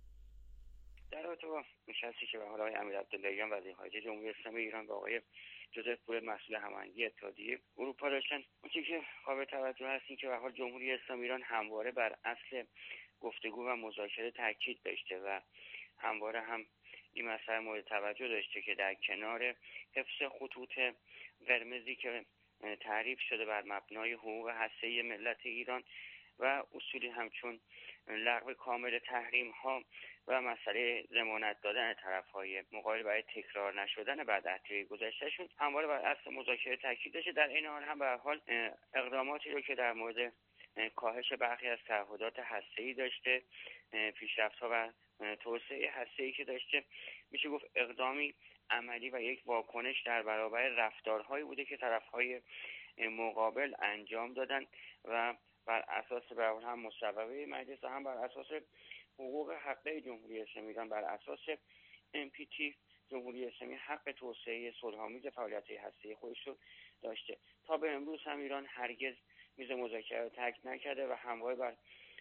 در رابطه با نشستی که به حال آقای امیر عبداللهیان وزیر خارجه جمهوری اسلامی ایران با آقای جوزپ بورل مسئول هماهنگی اتحادیه اروپا داشتن، اون چیزی که قابل توجه هست این که به حال جمهوری اسلامی ایران همواره بر اصل گفتگو و مذاکره تاکید داشته و همواره هم این مسئله مورد توجه داشته که در کنار حفظ خطوط قرمزی که تعریف شده بر مبنای حقوق هسته‌ای ملت ایران و اصولی همچون لغو کامل تحریم ها و مسئله ضمانت دادن طرف‌های مقابل برای تکرار نشدن بدعهدهای گذشتهشون همواره بر اصل مذاکره تاکید داشته. در این حال هم به هر حال اقداماتی رو که در مورد کاهش برخی از تعهدات هسته‌ای داشته، پیشرفت‌ها و توسعه هسته‌ای که داشته، میشه گفت اقدامی عملی و یک واکنش در برابر رفتارهایی بوده که طرف‌های مقابل انجام دادن و بر اساس به حال هم مصوبه مجلس و هم بر اساس حقوق حقه جمهوری اسلامی ایران، بر اساس NPT جمهوری اسلامی حق توسعه صلح‌آمیز فعالیت‌های هسته‌ای خودش رو داشته. تا به امروز هم ایران هرگز میز مذاکره رو ترک نکرده و همواره بر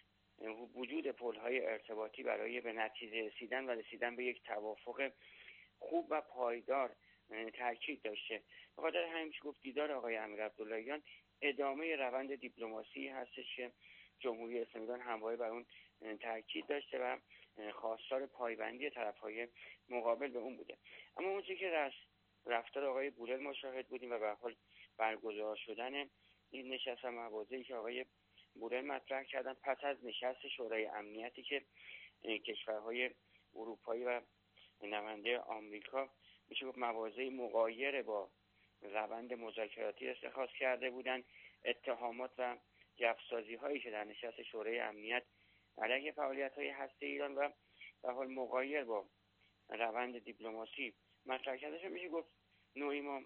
وجود پل‌های ارتباطی برای به نتیجه رسیدن به یک توافق خوب و پایدار تاکید داشته. به خاطر همین که گفت دیدار آقای امیر عبداللهیان ادامه روند دیپلماسی هستش که جمهوری اسلامی ایران همواره بر اون تاکید داشته و خواستار پایبندی طرف‌های مقابل به اون بوده. اما اون چیزی که رفتار آقای بورل مشاهد بودیم و به حال برگزار شدن این نشست و مواضعی که آقای بورل مطرح کردن پس از نشست شورای امنیتی که کشورهای اروپایی و نماینده آمریکا میشه گفت مواضعی مغایر با روند مذاکراتی اتخاذ کرده بودند، اتهامات و جفسازی هایی که در نشست شورای امنیت علیه فعالیت‌های هسته‌ای ایران و به حال مغایر با روند دیپلماسی مطرح کرده شد. میشه گفت نوعی ما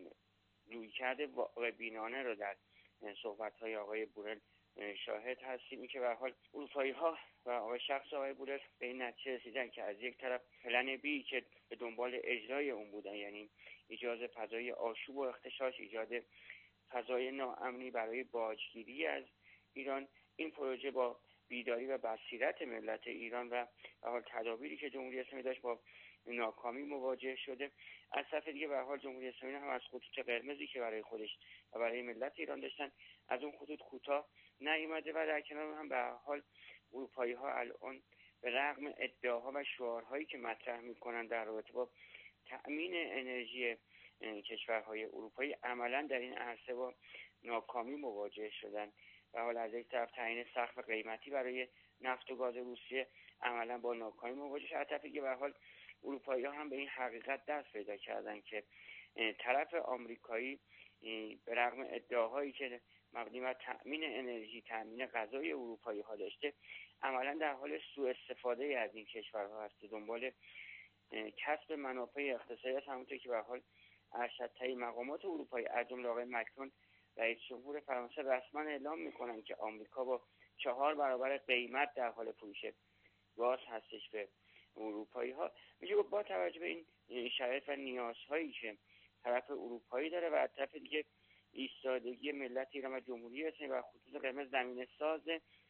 رویکرد واقع‌بینانه رو در صحبت‌های آقای بورل شاهد هستیم، این که به حال اروپایی‌ها و آقای شخص آقای بورل به این نتیجه رسیدن که از یک طرف پلن بی که به دنبال اجرای اون بودن، یعنی ایجاد فضای آشوب و اختشاش، ایجاد فضای ناامنی برای باجگیری از ایران، این پروژه با بیداری و بصیرت ملت ایران و به حال تدابیری که جمهوری اسلامی داشت با ناکامی مواجه شده. از طرف دیگه به حال جمهوری اسلامی هم از خطوط قرمزی که برای خودش و برای ملت ایران داشتن از اون خطوط کوتاه نیامده و در کنار هم به حال اروپایی‌ها الان به رغم ادعاها و شعارهایی که مطرح می‌کنن در رابطه با تأمین انرژی کشورهای اروپایی عملاً در این عرصه با ناکامی مواجه شدن و حالا از یک طرف تعیین سقف قیمتی برای نفت و گاز روسیه عملاً با ناکامی مواجه شد. از طرفی که به حال اروپایی‌ها هم به این حقیقت دست پیدا کردن که طرف آمریکایی به رغم ادعاهایی که مبنی بر تأمین انرژی، تأمین غذای اروپایی‌ها داشته، عملاً در حال سوء استفاده از این کشورها هست، دنبال کسب منافع اقتصادی است. همونطور که به حال ارشدترین مقامات اروپایی از جمله آقای مکرون رئیس جمهور فرانسه رسما اعلام میکنن که آمریکا با 4 برابر قیمت در حال فروش گاز هستش به اروپایی‌ها. میگه با توجه به این شرایط و نیازهایی که طرف اروپایی داره و از طرف دیگه ایستادگی ملت ایران و جمهوری اسلامی و خطوط قرمز زمینه ساز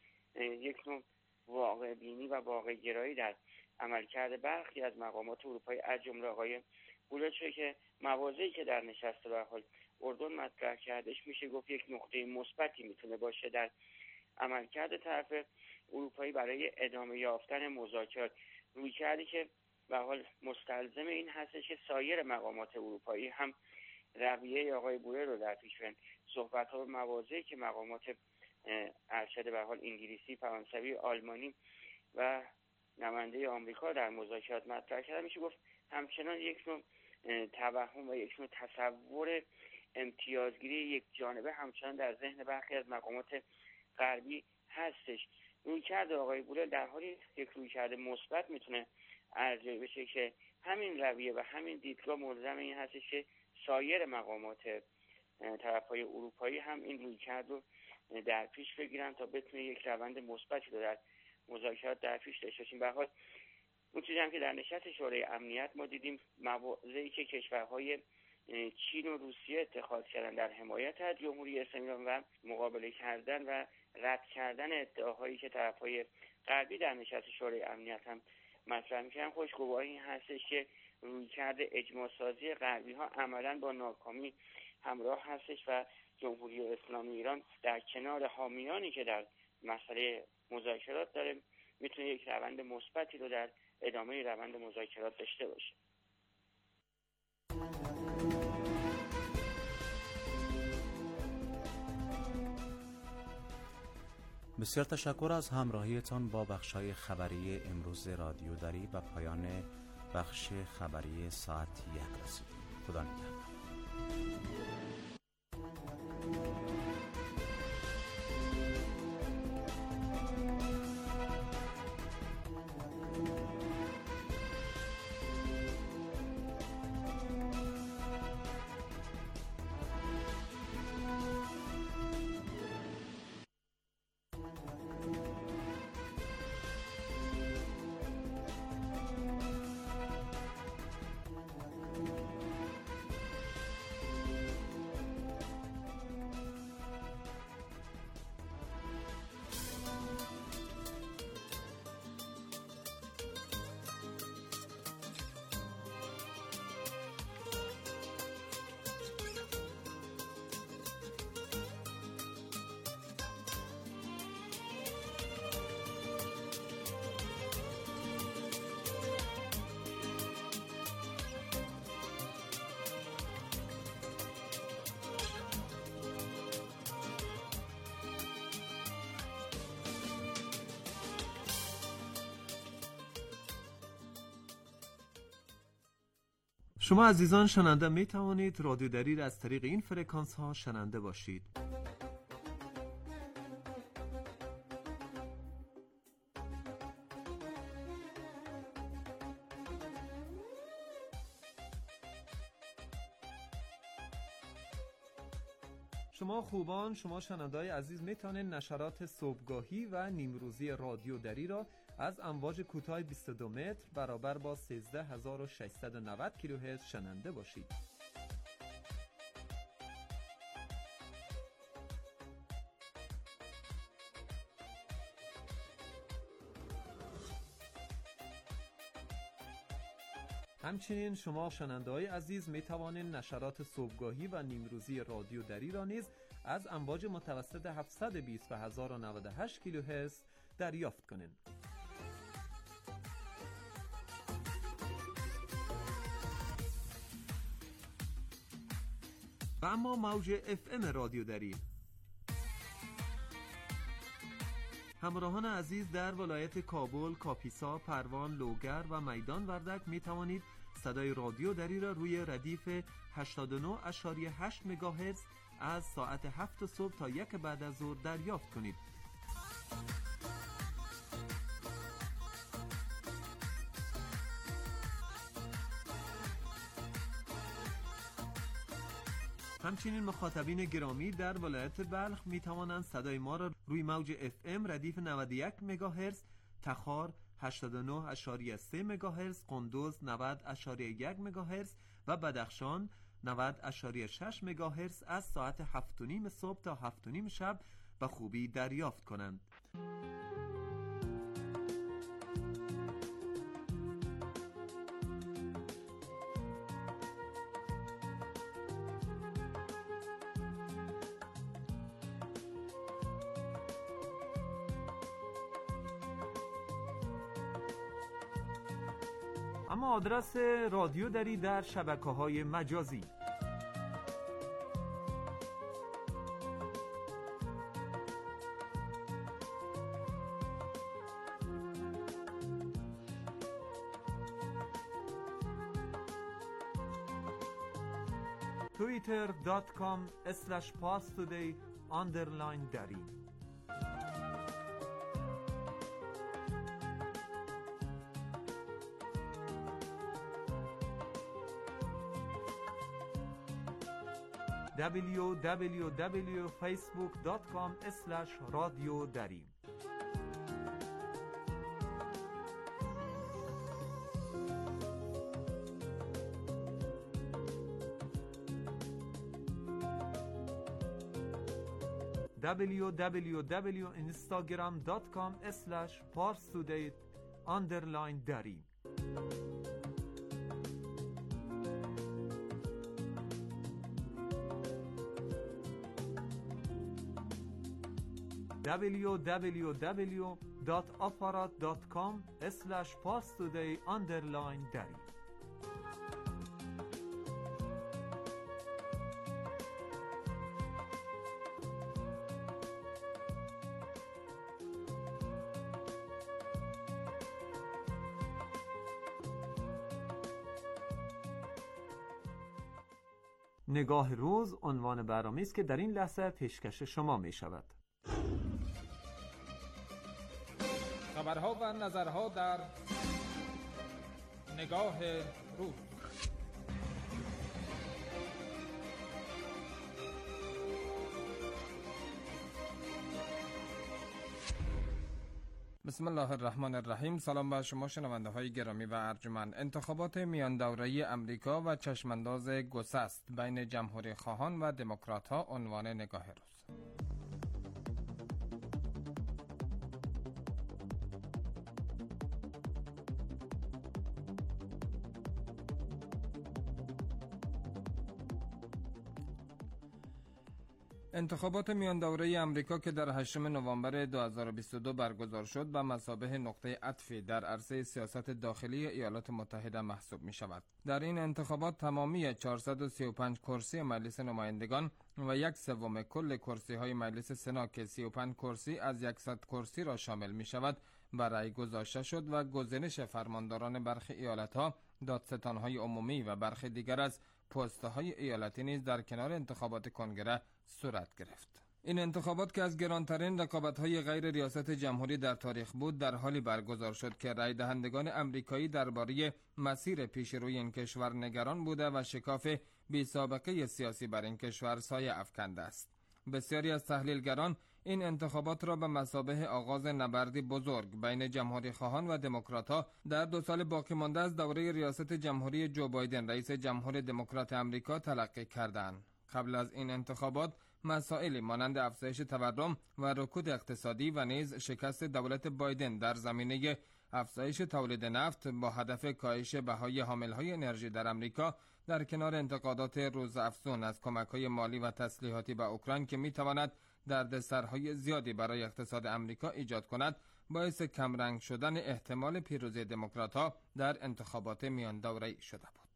یک نوع واقع بینی و واقع گرایی در عملکرد برخی از مقامات اروپایی از جمله آقای بورل که مواضعی که در نشست به حال اردن مطرح کردش میشه گفت یک نقطه مثبتی میتونه باشه در عملکرد طرف اروپایی برای ادامه یافتن مذاکرات، رویکردی که به حال مستلزم این هستش که سایر مقامات اروپایی هم رویه آقای بورل رو در پیش ببرن. صحبت‌ها و مواضعی که مقامات ارشد به حال انگلیسی، فرانسوی، آلمانی و نماینده آمریکا در مذاکرات مطرح کردن، میشه گفت همچنان یک نوع توهم و یک نوع تصور امتیازگیری یک جانبه همچنان در ذهن برخی از مقامات غربی هستش. رویکرد آقای بورل در حالی یک رویکرد مثبت میتونه ارجاع بشه که همین رویه و همین دیدگاه ملزم این هستش که سایر مقامات طرفهای اروپایی هم این رویکرد رو در پیش بگیرن تا بتونه یک روند مثبتی رو در مذاکرات در پیش داشته باشیم. به هر حال اون چیزی هم که در نشست شورای امنیت ما دیدیم، مواضعی که کشورهای چین و روسیه اتخاذ کردن در حمایت از جمهوری اسلامی و مقابله کردن و رد کردن ادعاهایی که طرفهای غربی در نشست شورای امنیت هم مطرح می‌کردن، خوشگواهی این هستش که رویکرد اجماع سازی غربی ها عملاً با ناکامی همراه هستش و جمهوری اسلامی ایران در کنار حامیانی که در مسئله مذاکرات داره میتونه یک روند مثبتی رو در ادامه روند مذاکرات داشته باشه. بسیار تشکر از همراهیتان با بخش‌های خبری امروز رادیو دری و پایان بخش خبری ساعت 1 رسیدیم. خدا نگهدار. شما عزیزان شنونده می توانید رادیو دری را از طریق این فرکانس ها شنونده باشید. شما خوبان، شما شنونده‌های عزیز می توانید نشرات صبحگاهی و نیمروزی رادیو دری را از امواج کوتاه 22 متر برابر با 13690 کیلوهرتز شنونده باشید. همچنین شما شنونده‌های عزیز می توانید نشرات صبحگاهی و نیمروزی رادیو دری را نیز از امواج متوسط 720 و 1098 کیلوهرتز دریافت کنید. و اما موج FM رادیو دری. همراهان عزیز در ولایت کابل، کاپیسا، پروان، لوگر و میدان وردک می توانید صدای رادیو دری را روی ردیف 89.8 مگاهرتز از ساعت 7 صبح تا 1 بعد از ظهر دریافت کنید. همچنین مخاطبین گرامی در ولایت بلخ می توانند صدای ما را روی موج FM ردیف 91 مگاهرتز، تخار 89.3 مگاهرتز، قندوز 90.1 مگاهرتز و بدخشان 90.6 مگاهرتز از ساعت 7:30 صبح تا 7:30 شب به خوبی دریافت کنند. اما آدرس رادیو دری در شبکه‌های مجازی: twitter.com/parstoday_darim. www.facebook.com/radiodarim. www.instagram.com/parstoday_darim. www.aparat.com/parstoday_darim. نگاه روز عنوان برنامه‌ای است که در این لحظه پیشکش شما می شود. خبرها و نظرها در نگاه روز. بسم الله الرحمن الرحیم. سلام بر شما شنونده های گرامی و ارجمند. انتخابات میان دوره‌ای امریکا و چشمانداز گسست بین جمهوری خواهان و دموکرات ها عنوان نگاه روز. انتخابات میان دوره امریکا که در 8 نوامبر 2022 برگزار شد به مثابه نقطه عطفی در عرصه سیاست داخلی ایالات متحده محسوب می شود. در این انتخابات تمامی 435 کرسی مجلس نمایندگان و 1/3 کل کرسی های مجلس سنا که 35 کرسی از 100 کرسی را شامل می شود برای گذاشته شد و گزینش فرمانداران برخی ایالت ها، دادستان های عمومی و برخی دیگر از پست های ایالتی نیز در کنار انتخابات کنگره صورت گرفت. این انتخابات که از گرانترین رقابت‌های غیر ریاست جمهوری در تاریخ بود در حالی برگزار شد که رای دهندگان امریکایی درباره مسیر پیشروی این کشور نگران بوده و شکاف بی سابقه سیاسی بر این کشور سایه افکنده است. بسیاری از تحلیلگران این انتخابات را به مثابه آغاز نبردی بزرگ بین جمهوری خواهان و دموکرات‌ها در 2 سال باقی مانده از دوره ریاست جمهوری جو بایدن رئیس جمهور دموکرات امریکا تلقی کردند. قبل از این انتخابات مسائلی مانند افزایش تورم و رکود اقتصادی و نیز شکست دولت بایدن در زمینه افزایش تولید نفت با هدف کاهش بهای حامل‌های انرژی در امریکا در کنار انتقادات روزافزون از کمک‌های مالی و تسلیحاتی به اوکراین که می‌تواند دردسرهای زیادی برای اقتصاد امریکا ایجاد کند باعث کمرنگ شدن احتمال پیروزی دموکرات‌ها در انتخابات میان دوره‌ای شده بود.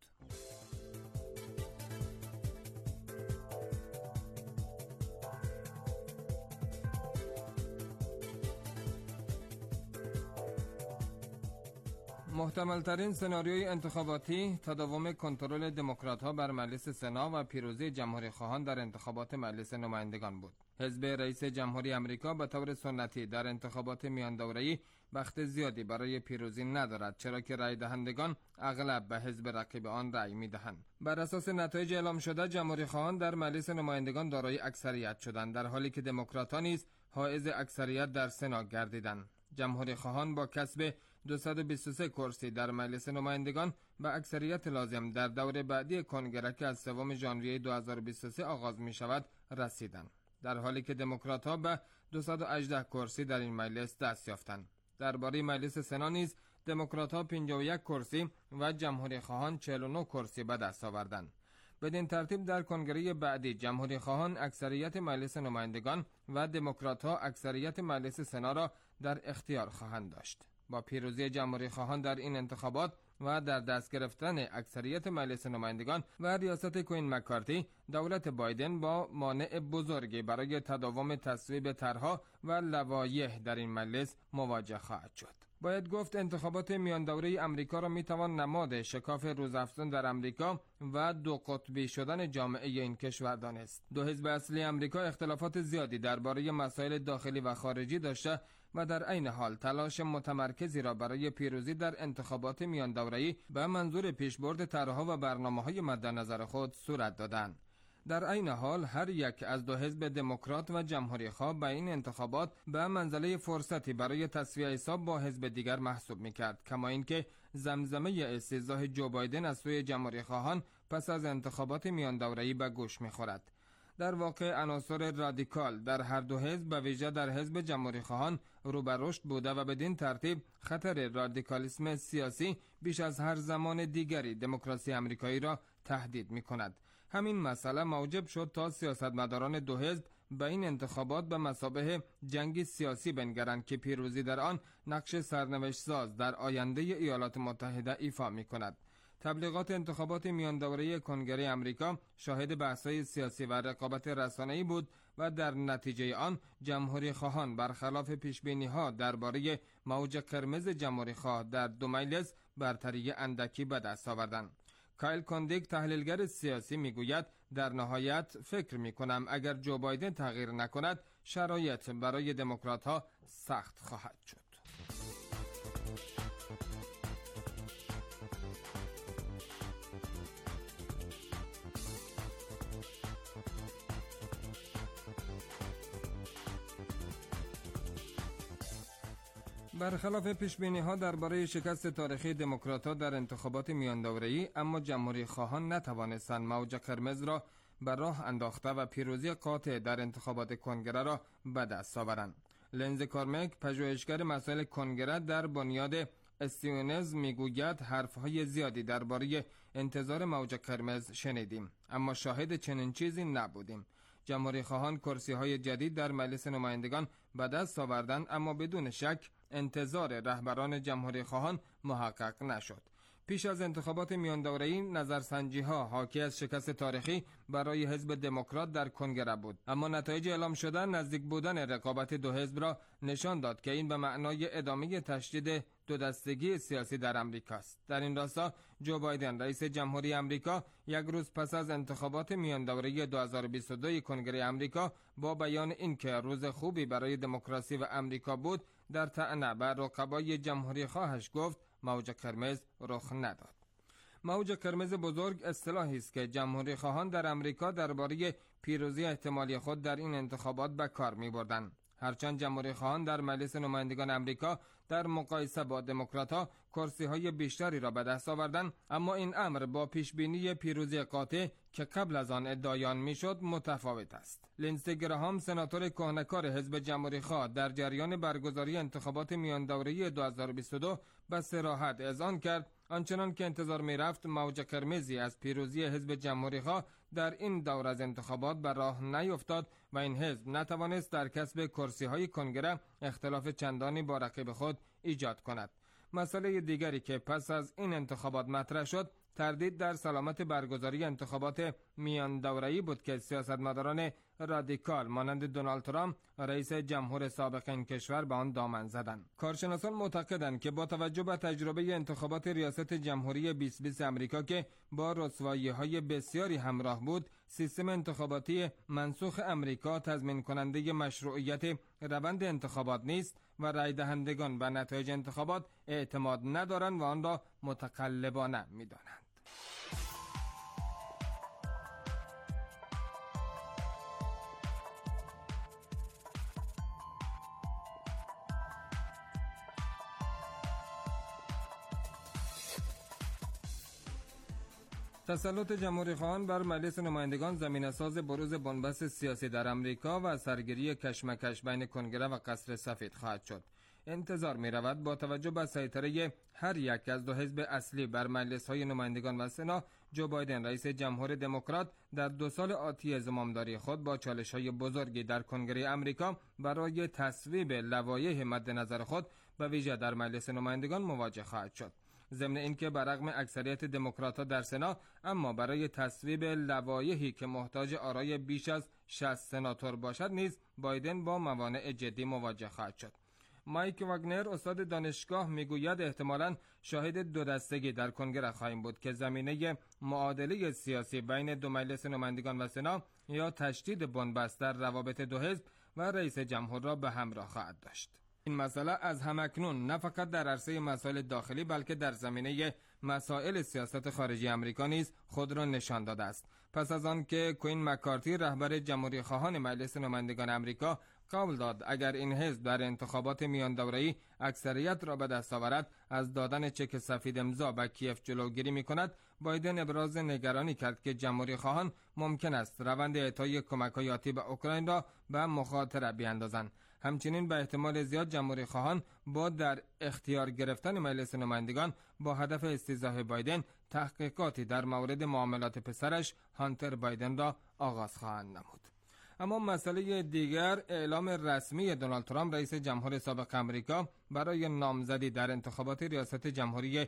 محتمل ترین سناریوی انتخاباتی تداوم کنترل دموکرات‌ها بر مجلس سنا و پیروزی جمهوری خواهان در انتخابات مجلس نمایندگان بود. حزب رئیس جمهوری امریکا به طور سنتی در انتخابات میان دوره‌ای بخت زیادی برای پیروزی ندارد، چرا که رای دهندگان اغلب به حزب رقیب آن رای می‌دهند. بر اساس نتایج اعلام شده جمهوری خواهان در مجلس نمایندگان دارای اکثریت شدند، در حالی که دموکرات‌ها نیز حائز اکثریت در سنا گردیدند. جمهوری خواهان با کسب 223 کرسی در مجلس نمایندگان به اکثریت لازم در دور بعدی کنگره که از 3 ژانویه 2023 آغاز می شود رسیدند، در حالی که دموکرات‌ها به 218 کرسی در این مجلس دست یافتند. درباره مجلس سنا نیز دموکرات‌ها 51 کرسی و جمهوری خواهان 49 کرسی به دست آوردند. بدین ترتیب در کنگره بعدی جمهوری خواهان اکثریت مجلس نمایندگان و دموکرات‌ها اکثریت مجلس سنا را در اختیار خواهند داشت. با پیروزی جمهوری خواهان در این انتخابات و در دست گرفتن اکثریت مجلس نمایندگان و ریاست کوین مکارتی، دولت بایدن با مانع بزرگی برای تداوم تصویب طرح‌ها و لوایح در این مجلس مواجه خواهد شد. باید گفت انتخابات میان دوره امریکا را میتوان نماد شکاف روزافزون در امریکا و دو قطبی شدن جامعه این کشور دانست. دو حزب اصلی امریکا اختلافات زیادی درباره مسائل داخلی و خارجی داشته و در عین حال تلاش متمرکزی را برای پیروزی در انتخابات میان دوره‌ای به منظور پیشبرد طرح‌ها و برنامه‌های مد نظر خود صورت دادند. در عین حال هر یک از دو حزب دموکرات و جمهوری‌خواه به این انتخابات به منزله فرصتی برای تسویه حساب با حزب دیگر محسوب می‌کرد، کما اینکه زمزمه استیضاح جو بایدن از سوی جمهوری‌خواهان پس از انتخابات میان دوره‌ای به گوش می‌خورد. در واقع عناصر رادیکال در هر دو حزب به ویژه در حزب جمهوری‌خواهان رو به رشد بوده و بدین ترتیب خطر رادیکالیسم سیاسی بیش از هر زمان دیگری دموکراسی آمریکایی را تهدید می‌کند. همین مسئله موجب شد تا سیاستمداران دو حزب به این انتخابات به مثابه جنگی سیاسی بنگرند که پیروزی در آن نقش سرنوشت ساز در آینده ایالات متحده ایفا می‌کند. تبلیغات انتخابات میان دوره کنگره امریکا شاهد بحث‌های سیاسی و رقابت رسانه‌ای بود و در نتیجه آن جمهوری خواهان برخلاف پیشبینی‌ها درباره موج قرمز جمهوری خواه در دو مجلس برتری اندکی به دست آوردند. کایل کندیک تحلیلگر سیاسی میگوید در نهایت فکر میکنم اگر جو بایدن تغییر نکند شرایط برای دموکرات‌ها سخت خواهد شد. برخلاف پیشبینی‌ها درباره شکست تاریخی دموکرات‌ها در انتخابات میان دوره‌ای، اما جمهوری خواهان نتوانستند موج قرمز را به راه انداخته و پیروزی قاطع در انتخابات کنگره را به دست آورند. لنز کارمک، پژوهشگر مسائل کنگره در بنیاد استیونز میگوید حرف‌های زیادی درباره انتظار موج قرمز شنیدیم، اما شاهد چنین چیزی نبودیم. جمهوری خواهان کرسی‌های جدید در مجلس نمایندگان به دست آوردند، اما بدون شک انتظار رهبران جمهوری خواهان محقق نشد. پیش از انتخابات میان دوره‌ای نظرسنجی‌ها حاکی از شکست تاریخی برای حزب دموکرات در کنگره بود، اما نتایج اعلام شده نزدیک بودن رقابت دو حزب را نشان داد که این به معنای ادامه تشدید دو دستگی سیاسی در امریکا است. در این راستا جو بایدن رئیس جمهوری امریکا یک روز پس از انتخابات میان دوره 2022 کنگره امریکا با بیان اینکه روز خوبی برای دموکراسی و امریکا بود در طعنه به رقبای جمهوری خواهش گفت موج قرمز رخ نداد. موج قرمز بزرگ اصطلاحی است که جمهوری خواهان در امریکا درباره پیروزی احتمالی خود در این انتخابات به کار می‌بردند. هرچند جمهوری خواهان در مجلس نمایندگان امریکا در مقایسه با دموکرات‌ها کرسی‌های بیشتری را به دست آوردند، اما این امر با پیشبینی پیروزی قاطع که قبل از آن ادعایان میشد متفاوت است. لینسی گراهام، سناتور کهنه‌کار حزب جمهوری‌خواه، در جریان برگزاری انتخابات میان دوره 2022 به صراحت اذعان کرد آنچنان که انتظار می‌رفت موج قرمزی از پیروزی حزب جمهوری‌خواه در این دور از انتخابات بر راه نیفتاد و این حزب نتوانست در کسب کرسی‌های کنگره اختلاف چندانی با رقیب خود ایجاد کند. مسئله دیگری که پس از این انتخابات مطرح شد تردید در سلامت برگزاری انتخابات میان دوره‌ای بود که سیاستمداران رادیکال مانند دونالد ترامپ رئیس جمهور سابق این کشور به آن دامن زدند. کارشناسان معتقدند که با توجه به تجربه انتخابات ریاست جمهوری 2020 امریکا که با رسوایی‌های بسیاری همراه بود، سیستم انتخاباتی منسوخ امریکا تضمین کننده مشروعیت روند انتخابات نیست و رای دهندگان به نتایج انتخابات اعتماد ندارند و آن را متقلبانه می‌دانند. تسلط جمهوری خواهان بر مجلس نمایندگان زمینه‌ساز بروز بنبست سیاسی در امریکا و سرگیری کشمکش بین کنگره و قصر سفید خواهد شد. انتظار می‌رود با توجه به سیطره هر یک از دو حزب اصلی بر مجلس‌های نمایندگان و سنا، جو بایدن رئیس جمهور دموکرات در 2 سال آتی زمامداری خود با چالش‌های بزرگی در کنگره امریکا برای تصویب لوایح مد نظر خود به ویژه در مجلس نمایندگان مواجه خواهد شد. ضمن اینکه برغم اکثریت دموکرات‌ها در سنا، اما برای تصویب لوایحی که محتاج آرای بیش از 60 سناتور باشد نیز بایدن با موانع جدی مواجه خواهد شد. مایک واگنر استاد دانشگاه میگوید احتمالاً شاهد دو دستگی در کنگره خواهیم بود که زمینه معادله سیاسی بین دو مجلس نمایندگان و سنا یا تشدید بن‌بست در روابط دو حزب و رئیس جمهور را به همراه خواهد داشت. این مسئله از همکنون نه فقط در عرصه مسائل داخلی بلکه در زمینه مسائل سیاست خارجی آمریکا نیز خود را نشان داده است. پس از آن که کوین مکارتی رهبر جمهوری خواهان مجلس نمایندگان آمریکا قول داد اگر این حزب در انتخابات میان دوره‌ای اکثریت را به دست آورد از دادن چک سفید امضا به کیف جلوگیری می‌کند، بایدن ابراز نگرانی کرد که جمهوری خواهان ممکن است روند اعطای کمک‌های آتی به اوکراین را به مخاطره بیاندازند. همچنین به احتمال زیاد جمهوری خواهان با در اختیار گرفتن مجلس نمایندگان با هدف استیضاح بایدن تحقیقاتی در مورد معاملات پسرش هانتر بایدن را آغاز خواهند نمود. اما مسئله دیگر اعلام رسمی دونالد ترامپ رئیس جمهور سابق آمریکا برای نامزدی در انتخابات ریاست جمهوری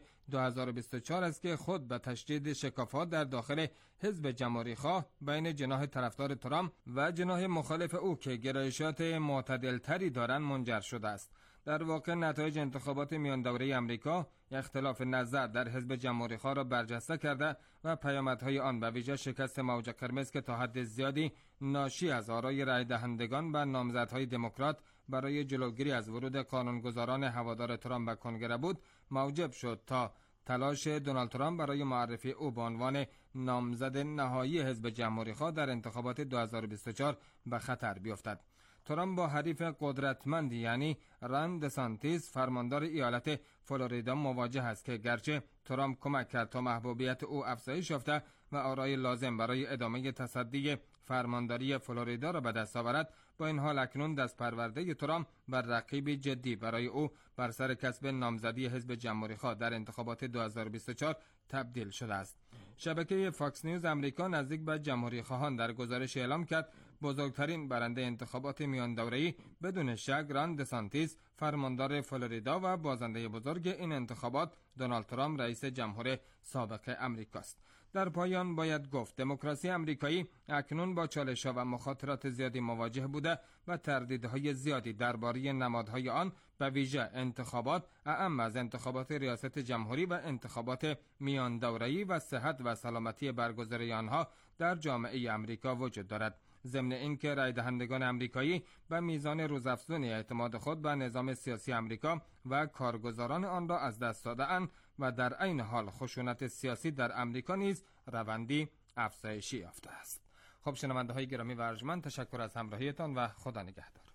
2024 است که خود به تشدید شکافات در داخل حزب جمهوری خواه بین جناح طرفدار ترامپ و جناح مخالف او که گرایشات معتدلتری دارند منجر شده است. در واقع نتایج انتخابات میان دوره آمریکا اختلاف نظر در حزب جمهوری خواه را برجسته کرده و پیامدهای آن به ویژه شکست موج قرمز که تا حد زیادی ناشی از آرای رای دهندگان و نامزدهای دموکرات برای جلوگیری از ورود قانونگذاران هوادار ترامپ به کنگره بود، موجب شد تا تلاش دونالد ترامپ برای معرفی او به عنوان نامزد نهایی حزب جمهوری خواه در انتخابات 2024 به خطر بیفتد. ترامپ با حریف قدرتمندی یعنی ران دسانتیس فرماندار ایالت فلوریدا مواجه است که گرچه ترامپ کمک کرد تا محبوبیت او افزایش یافته و آرای لازم برای ادامه تصدی فرمانداری فلوریدا را به دست آورد، با این حال اکنون دست پرورده ترامپ بر رقیبی جدی برای او بر سر کسب نامزدی حزب جمهوری خواه در انتخابات 2024 تبدیل شده است. شبکه فاکس نیوز امریکا نزدیک به جمهوری خواهان در گزارش اعلام کرد بزرگترین برنده انتخابات میان دوره‌ای بدون شک ران دسانتیس فرماندار فلوریدا و بازنده بزرگ این انتخابات دونالد ترامپ رئیس جمهور سابق امریکاست. در پایان باید گفت دموکراسی امریکایی اکنون با چالش‌ها و مخاطرات زیادی مواجه بوده و تردیدهای زیادی درباره نمادهای آن به ویژه انتخابات اعم از انتخابات ریاست جمهوری و انتخابات میان دوره‌ای و صحت و سلامتی برگزاری آنها در جامعه امریکا وجود دارد. ضمن اینکه رای دهندگان امریکایی به میزان روزافزون اعتماد خود به نظام سیاسی امریکا و کارگزاران آن را از دست داده‌اند و در عین حال خشونت سیاسی در امریکا نیز روندی افزایشی یافته است. خب شنونده‌های گرامی و ارجمند، تشکر از همراهیتان و خدا نگهدار.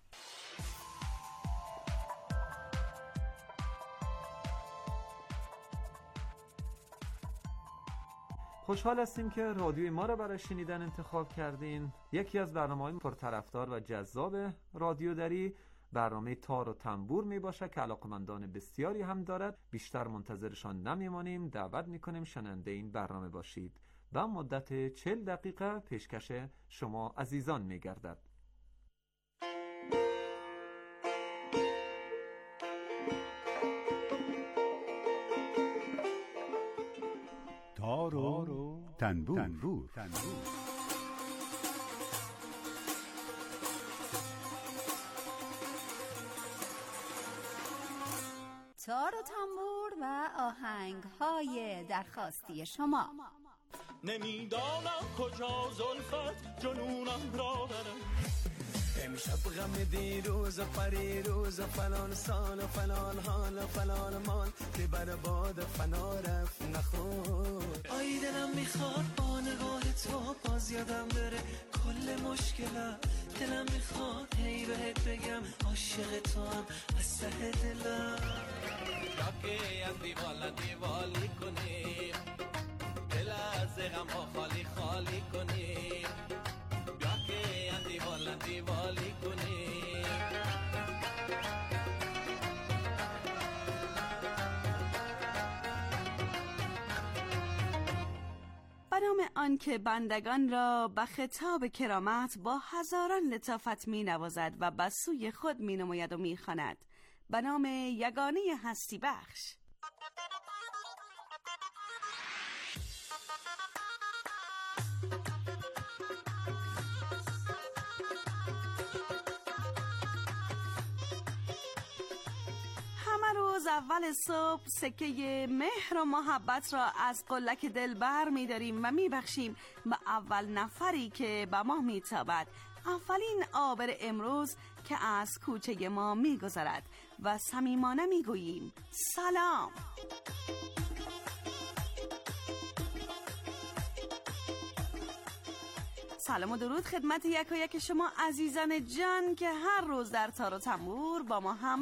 خوشحال هستیم که رادیوی ما را برای شنیدن انتخاب کردین. یکی از برنامه‌های پرطرفدار و جذاب رادیو دری برنامه تار و تنبور می باشه که علاقمندان بسیاری هم دارد. بیشتر منتظرشان نمیمانیم، دعوت میکنیم شنونده این برنامه باشید. و مدت 40 دقیقه پیشکش شما عزیزان میگردد. تار و تنبور. تار و تنبور و آهنگ‌های درخواستی شما. نمیدانم کجا زلفت جنونم را برم، امشب غم دیروز و پریروز و فلان سال و فلان حال و فلان مال که بر باد فنا رفت نخور. آی دلم میخواد با نگاه تو باز یادم بره کل مشکلم، دلم میخواد هی بهت بگم عاشق تو هم از ته دلم. که از دیوالی کنیم دل از غم ها خالی خالی کنیم، بیا که از دیوالی کنیم. به نام آن که بندگان را به خطاب کرامت با هزاران لطافت می نوازد و به سوی خود می نماید و می خواند، به نام یگانه هستی بخش. اول صبح سکه مهر و محبت را از قلک دل بر می داریم و می بخشیم به اول نفری که به ما می تابد، اولین عابر امروز که از کوچه ما می گذرد و صمیمانه می گوییم سلام. سلام و درود خدمت یکایک شما عزیزان جان که هر روز در تار و تنبور با ما هم